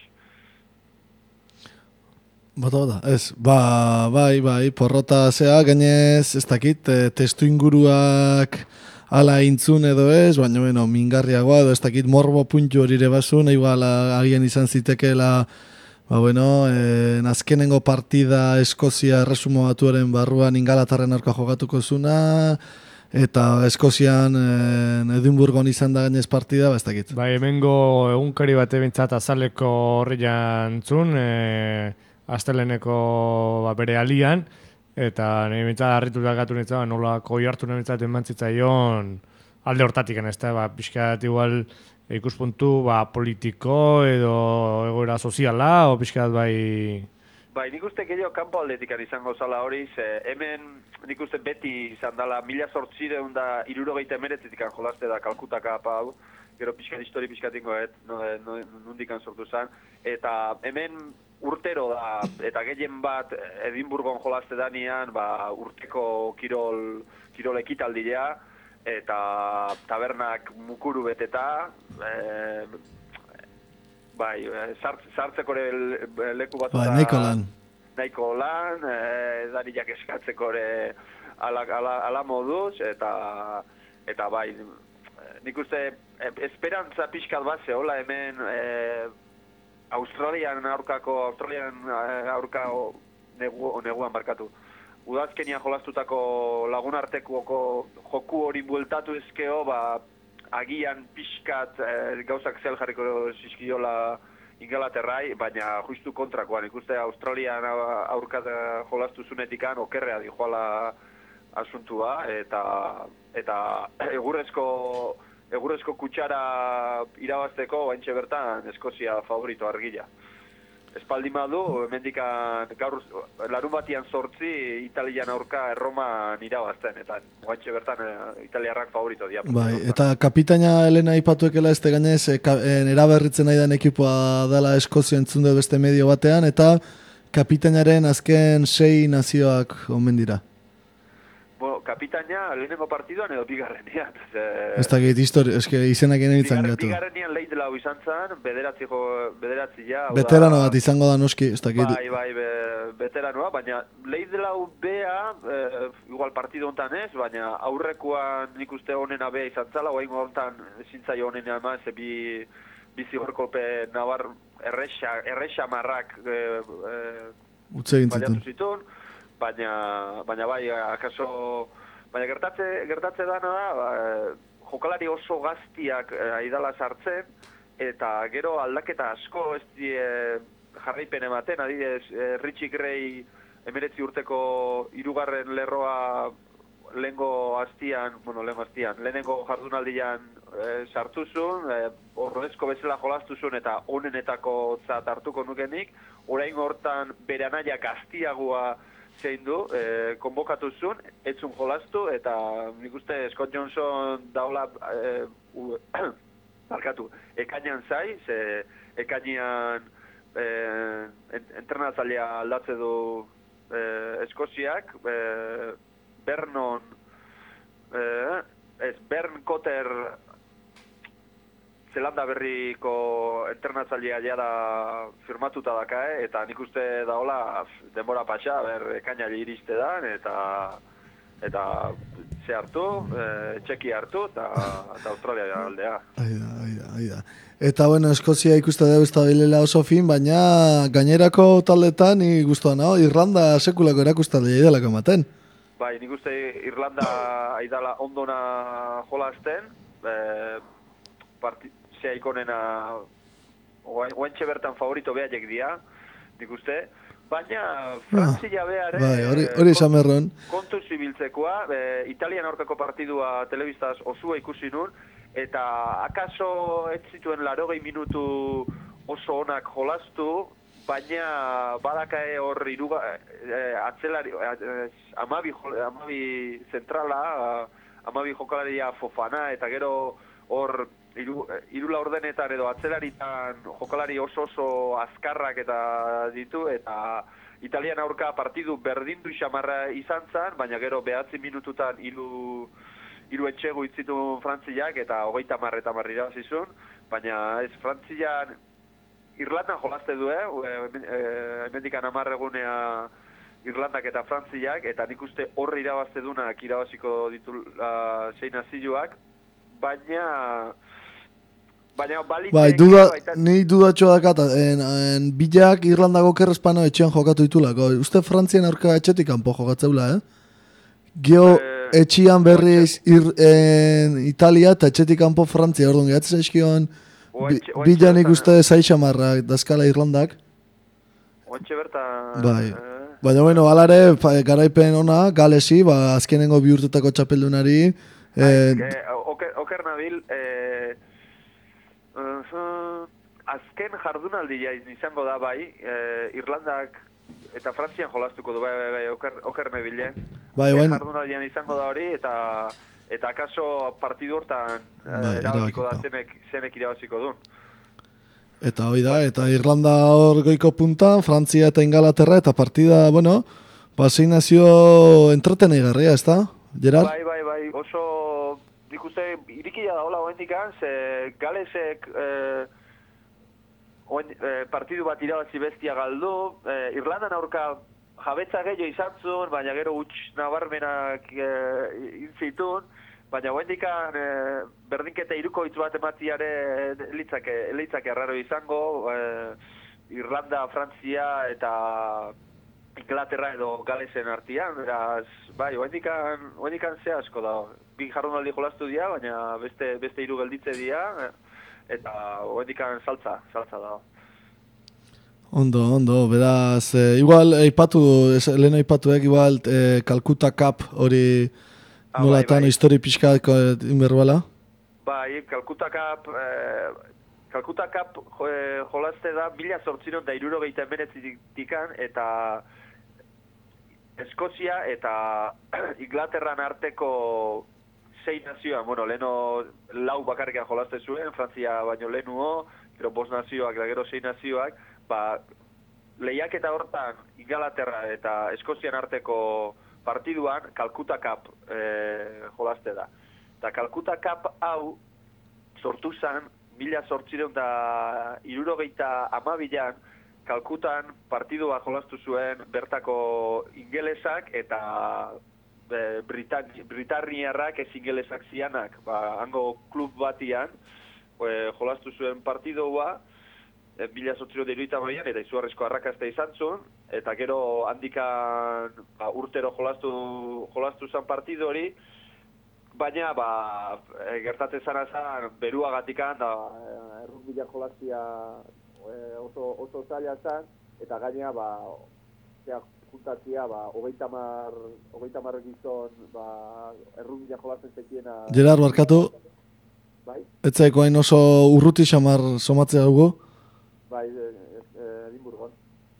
Bota, bota, ez, ba, bai, bai, porrota zea, gainez, ez dakit, e, testu inguruak ala intzun edo ez, baina, bueno, mingarriagoa edo ez dakit, morbo puntu hori ere basun, igual agian izan zitekeela, ba, bueno, eh, azkenengo partida Eskozia erresumo batuaren barruan Ingalaterren aurka jokatuko zuna, eta Eskozian eh, Edinburgon izan da gainez partida, ba, ez dakit. Bai, hemengo egunkari bat ebintzat azaleko horrian zun, e, asteleneko ba, bere alian, eta nire bintzat harritu dagatu nintzen, nola koi hartu nire bintzat emantzitzaioan alde hortatik, ez da, ba, pixkat igual ikuspuntu ba, politiko edo egoera soziala, o pixkat bai... Bai, nik uste gehiago kanpo aldetikan izango zala hori, ze hemen nik uste beti izan dela mila zortzireun da irurogeita emeretzetikan jolaste da Kalkutaka hau, gero pixkat histori pixkatingo, et, no, no, nundikan sortu zen, eta hemen urtero da, eta gehien bat Edimburgon jolazte danian, ba, urteko kirol, kirol ekitaldilea, eta tabernak mukuru beteta, e, bai, sart, sartzeko leku bat bai, nahiko lan. Nahiko lan, e, dariak eskatzeko ere ala, ala, ala moduz, eta, eta bai, nik uste, esperantza pixkat bat zehola hemen, e, Australian aurkako, Australian aurka negu, neguan barkatu. Udazkenian jolastutako lagunartekuoko joku hori bueltatu ezkeo, ba, agian pixkat e, gauzak zel jarriko zizkiola Ingalaterrai, baina justu kontrakoan. Ikuste Australian aurka jolastu zunetikan okerrea di joala asuntua, eta, eta egurrezko Egurrezko kutsara irabazteko baintxe bertan Eskozia favorito argila. Espaldin badu, mendikan gaur larun batian sortzi Italian aurka Erroman irabazten, eta baintxe bertan italiarrak favorito dia. Bai, eta kapitaina Elena ipatuekela ez teganez, e, eraberritzen nahi den ekipoa dela Eskozia entzun du beste medio batean, eta kapitainaren azken sei nazioak omen dira. Bueno, kapitaina lehenengo partiduan edo bigarrenian. Ez da gehit histori, eske izenak ene ditzen gatu. Bigarrenian lehit lau izan zen, bederatzi, bederatzi ja. Veterano bat izango da noski, ez da gehit. Bai, bai, be, veteranoa, baina lehit lau bea, e, igual partidu hontan ez, baina aurrekoan nik uste honena bea izan zala, oain hontan zintzaio honena ama, ze bi, bi zigorkope nabar erresa, erresa marrak e, e, utze egin zituen. Baina, baina bai, akaso, baina gertatze, gertatze dana da, ba, jokalari oso gaztiak eh, aidala sartzen, eta gero aldaketa asko ez die jarraipen ematen, adidez, eh, Richie Gray emeretzi urteko hirugarren lerroa lehengo hastian, bueno, lehengo hastian, lehenengo jardunaldian eh, sartuzun, eh, horrezko bezala jolastuzun eta onenetako zat hartuko nukenik, orain hortan bere anaiak hastiagoa zein du, eh, konbokatu zuen, etzun jolastu, eta nik uste Scott Johnson daula, eh, barkatu, ekainan zai, ze ekainan eh, entrenatzailea aldatze du eh, Eskoziak, eh, Vernon, eh, ez, Bern Cotter Zelanda berriko entrenatzailea jada firmatuta dakae, eta nik uste daola denbora patxa, ber, ekainari iriste da, eta eta ze hartu, e, Txeki hartu, eta, eta Australia aldea. Aida, aida, aida. Eta, bueno, Eskozia ikuste dugu ez da bilela oso fin, baina gainerako taldetan ni guztuan, no? Irlanda sekulako erakustaldia idalako ematen. Bai, nik uste Irlanda aidala ondona jolazten, e, parti, zea ikonena oaintxe bertan favorito behaiek dia, nik uste, baina Frantzia beare bai, hori, hori esamerron. Kontu zibiltzekoa, e, Italian aurkako partidua telebistaz osua ikusi nun, eta akaso ez zituen larogei minutu oso onak jolastu, baina badakae hor iruga, e, atzelari, e, amabi, amabi zentrala, amabi jokalaria Fofana, eta gero hor Iru, iru laurdenetan edo atzelaritan jokalari oso oso azkarrak eta ditu, eta Italian aurka partidu berdindu xamarra izan zen, baina gero behatzi minututan iru, iru etxegu itzitu Frantziak, eta hogeita marre eta marri irabazizun, baina ez Frantzian Irlandan jolazte du, eh? Emendikan amarregunea Irlandak eta Frantziak, eta nik uste horre irabazte dunak irabaziko ditu uh, zein nazioak, baina Baina baliteke... Bai, duda, ni dudatxo dakat, en, en bilak Irlandako kerrespano etxean jokatu ditulako. Uste Frantzian aurka etxetik kanpo jokatzeula, eh? Geo eh, etxian berriz ir, en, Italia eta etxetik kanpo Frantzia, orduan gehatzen zaizkion, bilan ikuste zaixamarrak dazkala Irlandak. Oantxe bertan... Bai. Eh. Baina, bueno, alare, garaipen ona, galesi, ba, azkenengo bihurtutako txapeldunari... Eh, eh, oker, oker nabil... Eh, Uh, azken jardunaldia izango da bai, eh, Irlandak eta Frantzian jolastuko du bai, bai, bai, oker, oker nebile. Bai, ben... jardunaldian izango da hori, eta eta akaso partidu hortan Bai, erabakiko da erabakiko. zenek, zenek irabaziko duen. Eta hoi da, eta Irlanda hor goiko puntan, Frantzia eta Ingalaterra, eta partida, bueno, pasei nazio entreteneigarria, ez da, Gerard? Bai, bai, bai, oso, nik uste, irikia da hola oendikan, ze Galesek eh, oen, eh, partidu bat irabazi bestia galdu, eh, Irlandan aurka jabetza gehiago izan zuen, baina gero huts nabarmenak eh, intzitun, baina oendikan eh, berdinketa iruko hitz bat ematiare elitzake, elitzake arraro izango, eh, Irlanda, Frantzia eta Inglaterra edo Galesen artean, beraz, bai, oendikan, oendikan ze asko da. Bi jardunaldi jolastu dira, baina beste, beste hiru gelditze dira, eta oendikan saltza, saltza da. Ondo, ondo, beraz, eh, igual, eipatu, es, lehen eipatuek, igual, eh, Calcutta Cup hori Ah, nolatan bai, bai. histori pixkat inberruala? Bai, Calcutta Cup, eh, Calcutta Cup jo, eh, jolazte da mila zortziron da irurogeita emeretzikan eta Eskozia eta Inglaterran arteko sei nazioan, bueno, leheno lau bakarrikan jolazte zuen, Frantzia baino lehenuo, gero bost nazioak, da gero sei nazioak, ba, lehiaketa hortan Inglaterra eta Eskozian arteko partiduan Calcutta Cup eh, jolazte da. Eta Calcutta Cup hau sortu zen mila zortzireun da irurogeita amabilan Kalkutan partidu bat jolastu zuen bertako ingelesak eta e, Britan, Britanniarrak ez ingelesak zianak, ba, hango klub batian e, jolastu zuen partidua e, mila zortzireun da irurogeita amabilan eta izugarrizko arrakasta izan zuen, eta gero handikan ba, urtero jolastu, jolastu zen partidu hori, baina ba, e, gertatzen zana zen beruagatikan da errukbila jolastia oso, oso zaila zen, eta gaina ba, zea, juntatzia ba, hogeita mar, hogeita mar gizon ba, errukbila jolasten zekiena. Gerard, barkatu, bai? etzaiko hain oso urruti xamar somatzea dugu? Bai, Edimburgon.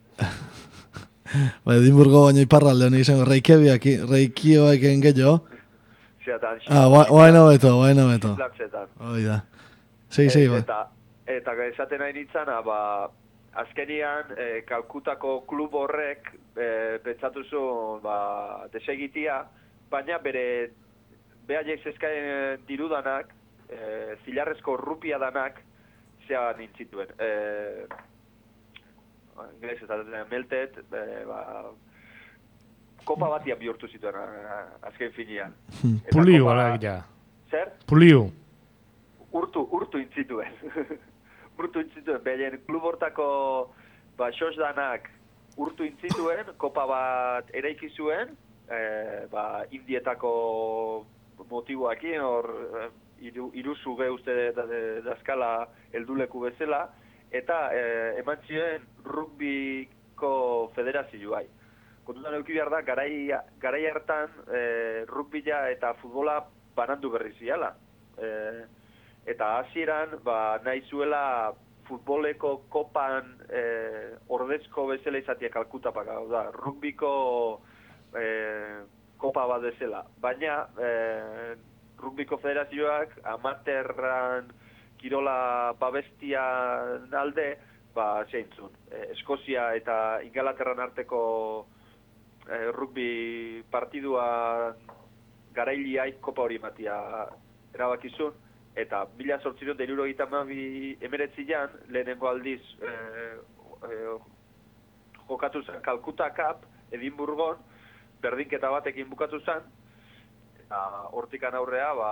Bai, Edimburgo baina iparralde honi izango, Reykjaviak, Reykjaviak gehiago. Zeatan, Ah, guaina beto, guaina beto. Xiplatzetan. Hoi da. Sei, sei, bai. Eta, eta esaten nahi nintzana, ba, azkenian e, Kalkutako klub horrek e, pentsatu zuen ba, desegitia, baina bere behaiek zezkaen dirudanak, e, zilarrezko rupia danak, zea nintzituen. E, Inglez, eta meltet, e, ba, kopa batia bihurtu zituen azken finean. Puliu, ala ja. Zer? Puliu. Urtu, urtu intzituen. urtu intzituen, behien klub hortako ba, xosdanak urtu intzituen, kopa bat eraiki zuen, e, ba, indietako motiboakin, hor iru, iruzuge uste dazkala helduleku bezala, eta e, eman ziren rugbiko federazioai. Kontutan euki behar da, garai, garai hartan e, rugbila eta futbola banandu berri ziala. E, eta hasieran ba, nahi zuela futboleko kopan e, ordezko bezala izatea Kalkutapak, hau da, rugbiko e, kopa bat bezala. Baina e, rugbiko federazioak amaterran kirola babestian alde, ba, zeintzun. E, Eskozia eta Ingalaterran arteko e, rugby partidua garailiai kopa hori ematia erabakizun, eta mila zortzireun da hirurogeita hamabi emeretzian, lehenengo aldiz e, e, jokatu zen Calcutta Cup, Edimburgon, berdinketa batekin bukatu zen, eta hortikan aurrea, ba,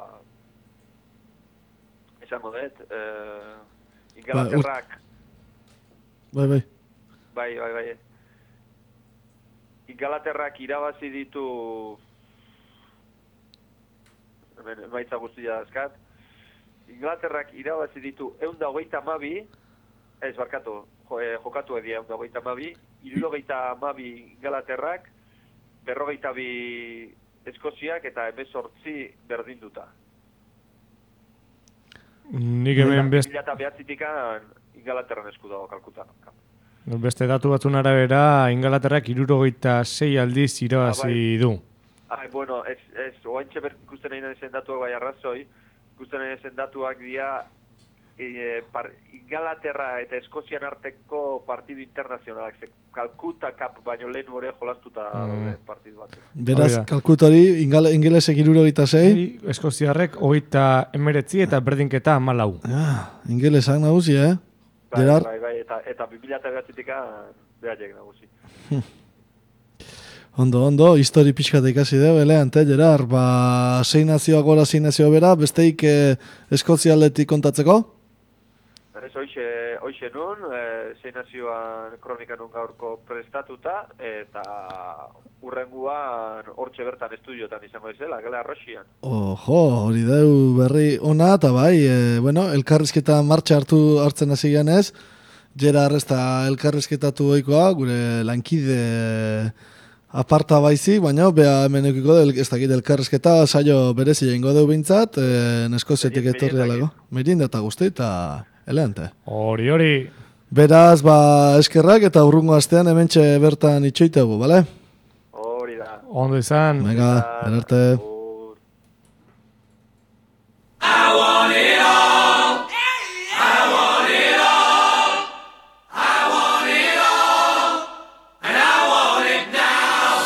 esango dut, e, Ingalaterrak, Bai, bai. bai, bai, bai, Ingalaterrak irabazi ditu, hemen emaitza guztia dazkat, Inglaterrak irabazi ditu ehun da hogeita hamabi, ez barkatu, jo, eh, jokatu edia ehun da hogeita hamabi, hirurogeita hamabi Inglaterrak, berrogeita bi Eskoziak eta hemezortzi berdinduta. Nik hemen best... Mila eta behatzitikan Ingalaterran esku dago Kalkutan. Beste datu batzun arabera, Ingalaterrak hirurogeita sei aldiz irabazi Ah, bai. du. Ai, bueno, ez, ez, oaintxe ber ikusten nahi zen datuak bai arrazoi, ikusten nahi zen datuak dira e, par, Ingalaterra eta Eskozian arteko partidu internazionalak, ze Kalkuta Cup baino lehen hori jolastuta mm. partidu bat. Beraz, Kalkutari, ingelesek hirurogeita sei? Eskoziarrek hogeita emeretzi eta berdinketa hamalau. Ah, ingelesak nagusi, eh? Bai, Gerard? bai, bai, eta, eta bi mila bederatzitik behaiek nagusi. Ondo, ondo, histori pixkat ikasi dugu, eleante, Gerard, ba, sei nazioa gora, sei nazioa bera, besteik eh, Eskozia aldetik kontatzeko? Ez, hoxe, hoxe nun, e, sei nazioan kronika nun gaurko prestatuta, eta urrenguan hortxe bertan estudiotan izango izela, gela Arroxian. Ojo, hori deu berri ona, eta bai, e, bueno, elkarrizketa martxa hartu hartzen hasi ganez, Gerard ez da elkarrizketatu oikoa, gure lankide aparta baizi, baina beha hemen eukiko du, ez dakit elkarrizketa, saio berezi egingo deu bintzat, e, Eskoziatik etorri alago. Merinda eta guzti, eta eleante. Hori, hori. Beraz, ba, eskerrak eta urrungo astean hementxe bertan itxoitegu, bale? Hori da. Ondo izan. Venga, erarte. I want it all. I want it all. I want it all. And I want it now.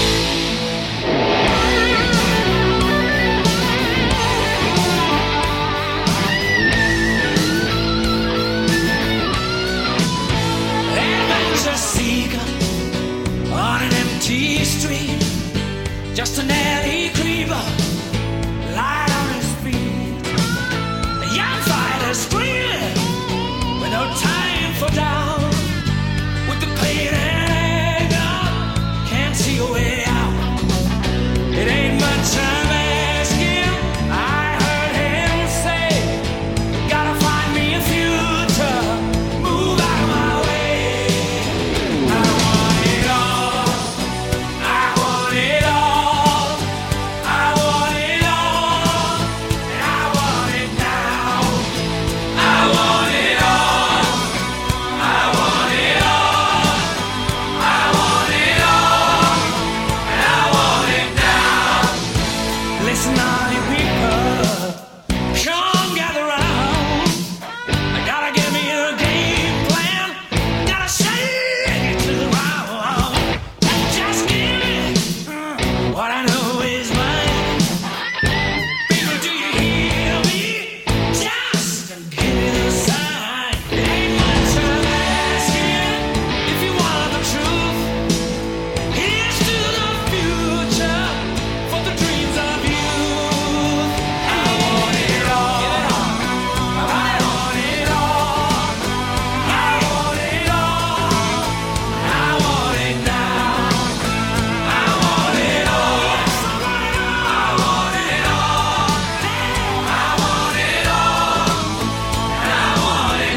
Adventure seeker on an empty street, just an alley creeper, light on his feet. A young fighter screaming with no time for doubt, with the pain and anger, can't see a way out. It ain't much I'm asking, I heard him say, gotta find me a future, move out of my way. I want it all, I want it all, I want it all, and I want it now. I want it all, I want it all, I want it all, and I want it now. Listen, all you people, come gather round. I gotta give me a game plan, gotta shake it to the ground. Just give me uh, what I know is mine. People, do you hear me? Just give me the sign. It ain't much I'm asking if you want the truth. Here's to the future for the dreams of youth. I want it all. I want it all. I want it all. I want it now. I want it all. I want it all. I want it all. And I want it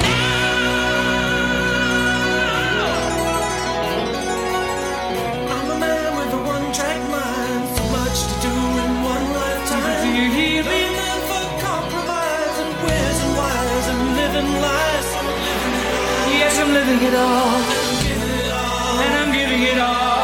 now. I'm a man with a one-track mind, so much to do in one lifetime. Do you hear me? Never compromise and where's and why's and living lies. Yes, I'm living it all, and I'm giving it all.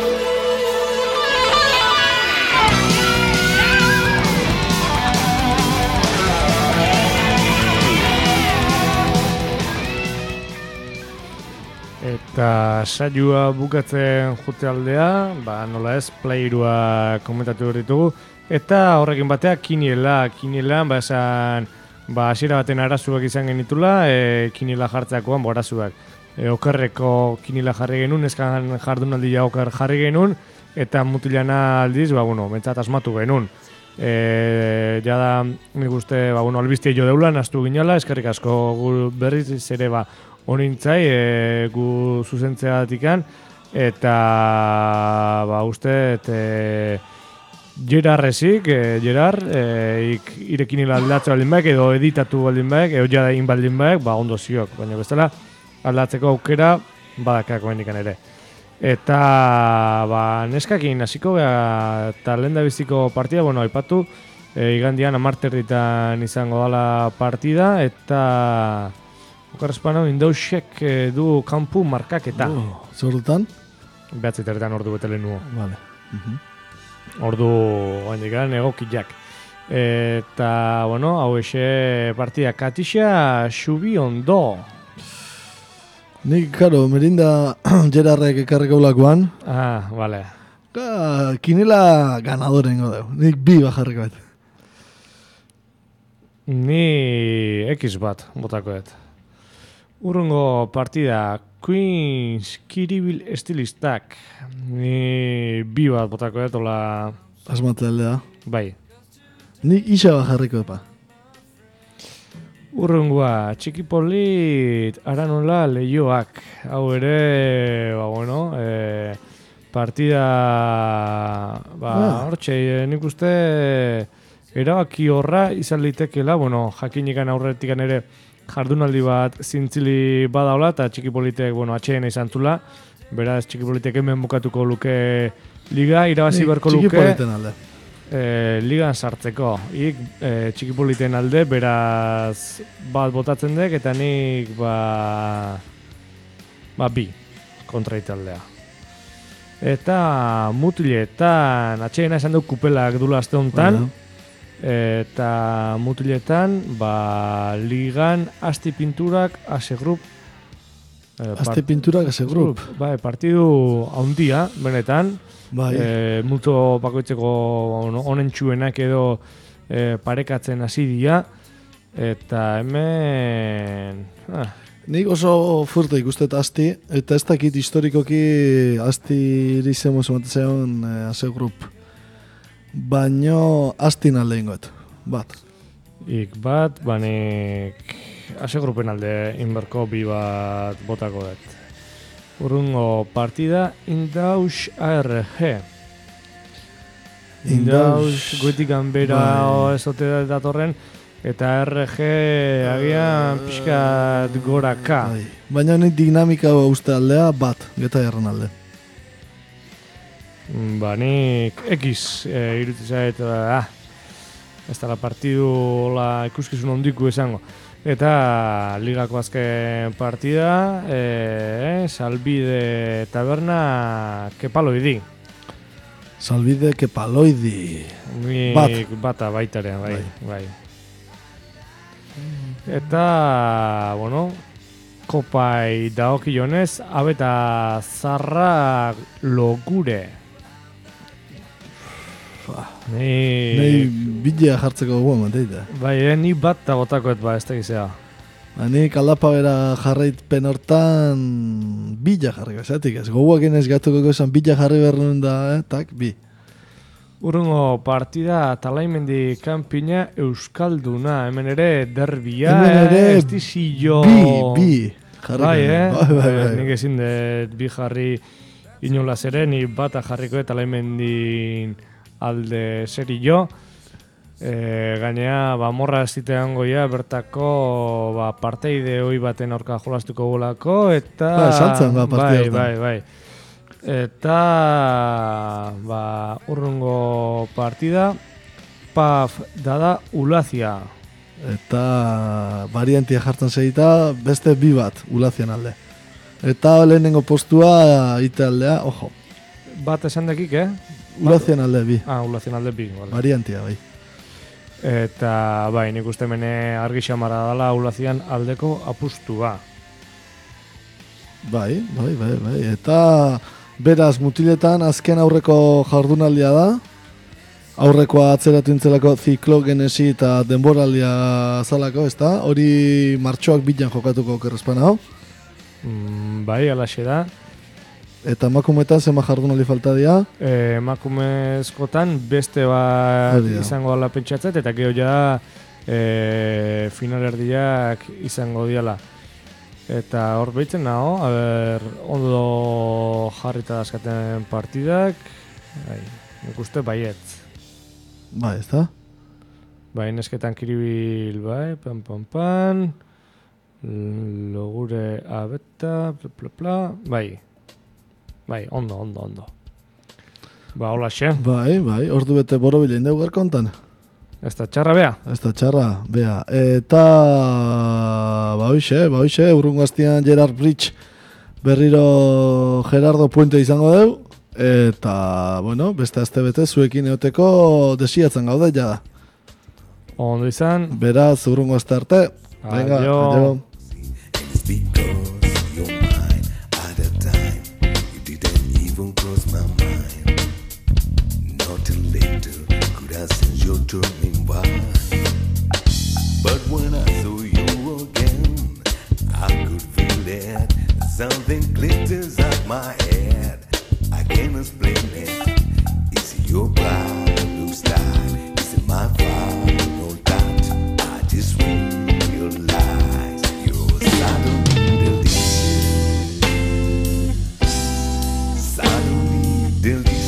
Eta saioa bukatzen jute aldea, ba, nola ez, playrua komentatu ditugu. Eta horrekin batea, kiniela, kiniela, ba, esan, ba, hasiera baten arazuak izan genitula, e, kiniela jartzeakoan, bo, arazuak. E, okerreko kiniela jarri genuen, eskan jardunaldia oker jarri genuen, eta mutilana aldiz, ba, bueno, bentsat asmatu genuen. E, jada, nik uste, ba, bueno, albiztia jo deula, naztu ginala, eskerrik asko gu berriz ere, ba, honintzai, e, gu zuzentzea datikan, eta, ba, uste, e, Gerarrezik, e, Gerard, e, ik, irekin hila aldatze baldin baek, edo editatu baldin baek, edo jada egin baldin baek, ba, ondo ziok, baina bestela, aldatzeko aukera, badakako bendikan ere. Eta, ba, neskakin hasiko beha, eta lehen da biziko partida, bueno, aipatu, e, igandian amarterritan izango dala partida, eta okarrezpano, Indausek e, du kanpu markaketa. Oh, Zordutan? Behatziterretan ordu betele nuo. Vale. Uh-huh. Ordu handikan egokiak. Eta, bueno, hau ese partida Katixa Xubi ondo. Nik, karo, merinda Gerarrek ekarriko lakoan. Ah, vale. Ka, kinela ganadorengo deu. Nik bi bajarriko bat. Ni X bat botakoet. Urrungo partida Queens Kiribil estilistak. Ni bi bat botakoet, ola... Asmatzaldea. Bai. Nik isa bajarriko epa. Urrungoa, txikipolit, aranola lehioak. Hau ere, ba, bueno, e, partida, ba, ah. hortxe, nik uste, erabaki horra izan litekela, bueno, jakinikan aurretikan ere jardunaldi bat zintzili badaula, eta txikipolitek, bueno, atxeena izan zula, beraz, txikipolitek hemen bukatuko luke liga, irabazi berko luke. Txikipoliten alde. E, ligan sartzeko. Ik e, txikipoliten alde, beraz bat botatzen dek, eta nik ba, ba bi kontra italdea. Eta mutiletan, atxeena esan duk kupelak dula azte honetan, eta mutiletan, ba, ligan asti pinturak ase grup. E, asti pinturak ase grup. Bai, partidu haundia, benetan. Bai. E, muto bakoitzeko onentsuenak edo e, parekatzen hasi dira, eta hemen... Ah. Nik oso fuerte ikustet asti, eta ez dakit historikoki asti irizemo zematezeon e, ase grup. Baino astin alde ingoet, bat. Ik bat, banik ase grupen alde inberko bi bat botako dut. Urrungo partida Indaus A R G. Indaus goitik ganbera bai. Ezote datorren, eta A R G agian pixkat goraka. Bai. Baina nik dinamika uste aldea bat, geta erran alde. Ba, nik X e, irutu zait, ah, ez da la partidu la ikuskizun ondiku esango. Eta ligako azken partida, e, Salbide Taberna Kepaloidi. Salbide Kepaloidi. Nik bat. Bata baitaren, bai, bai. Eta, bueno, kopai daokionez, abeta zarra logure. Ni... Nei bidea jartzeko dugu emanteita. Bai, eh, ni bat eta botakoet ba, ez da gizea. Ba, ni kaldapabera jarraitpen hortan bila jarri bezatik ez. Goguak inez gatuko esan bila jarri behar da, eh? Tak, bi. Urrungo partida Talaimendi kanpina Euskalduna. Hemen ere derbia, hemen ere estizillo... Bi, bi. Jarri bai, eh? Bai, bai, bai. Nik ezin dut bi jarri inolaz ere, ni bata jarriko Talaimendin alde seri jo. E, gainea, ba, morra zitean goia, bertako ba, parteide hoi baten aurka jolastuko gulako, eta... Ba, saltzen, ba, partide bai, bai, bai. Eta, ba, urrungo partida, Paf dada Ulazia. Eta variantia jartzen segita, beste bi bat, Ulazian alde. Eta lehenengo postua ite aldea, ojo. Bat esan dekik, eh? Ulazian alde bi. Ah, Ulazian alde bi. Vale. Variantia, bai. Eta, bai, nik uste mene argi xamara dala Ulazian aldeko apustua. Bai, bai, bai, bai. Eta beraz mutiletan azken aurreko jardunaldia da. Aurrekoa atzeratu intzelako ziklogenesi eta denboraldia zalako, ez da? Hori martxoak bilan jokatuko kerrezpan hau? Mm, bai, alaxe da. Eta emakumetan zema jardunaldi falta dira? E, emakumezkotan beste bat Adia. izango dela pentsatzet, eta geho ja e, finalerdiak izango diala. Eta hor behitzen nago, a ber, ondo jarrita dazkaten partidak, bai, nik uste baietz. Bai, ez da? Bai, nesketan kiribil, bai, pan, pan, pan, logure abeta, pla, pla, pla, bai. Bai, ondo, ondo, ondo. Ba, hola xe. Bai, bai, ordu bete borobilein dugu garkontan. Ez da txarra bea? Ez da txarra, bea. Eta, ba hoxe, ba hoxe, urrungo hastian Gerard Bridge berriro Gerardo Puente izango deu. Eta, bueno, beste aste bete zuekin eoteko desiatzen gaude jada. Ondo izan. Beraz, urrungo aste arte. Venga, Adio. adio. You're turning wide. But when I saw you again, I could feel it. Something glitters out my head. I can't explain it. Is it your bright blue style? Is it my final touch? I just realize you're suddenly delicious. Suddenly delicious.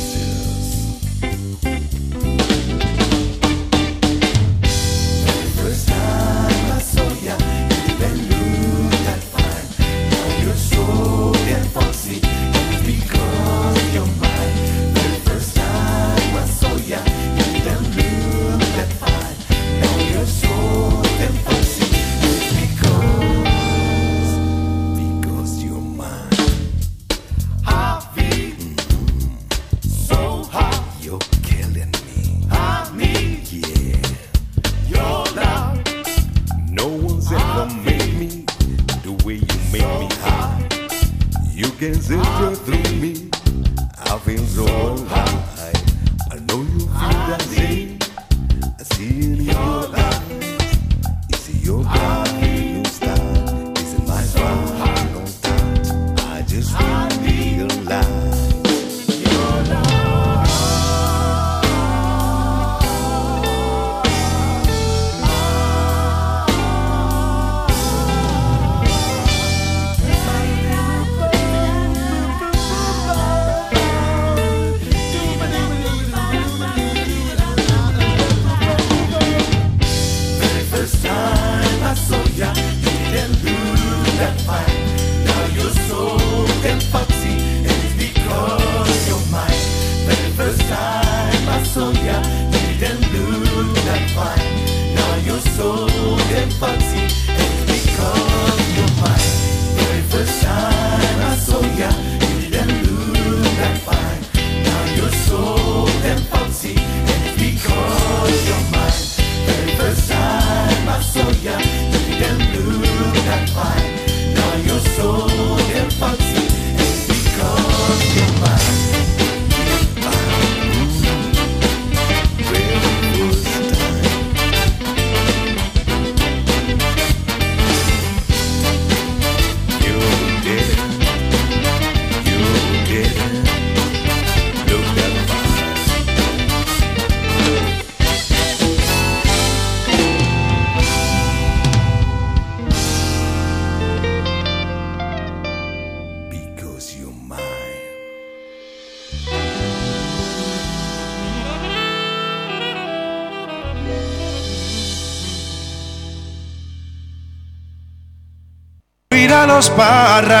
Los parra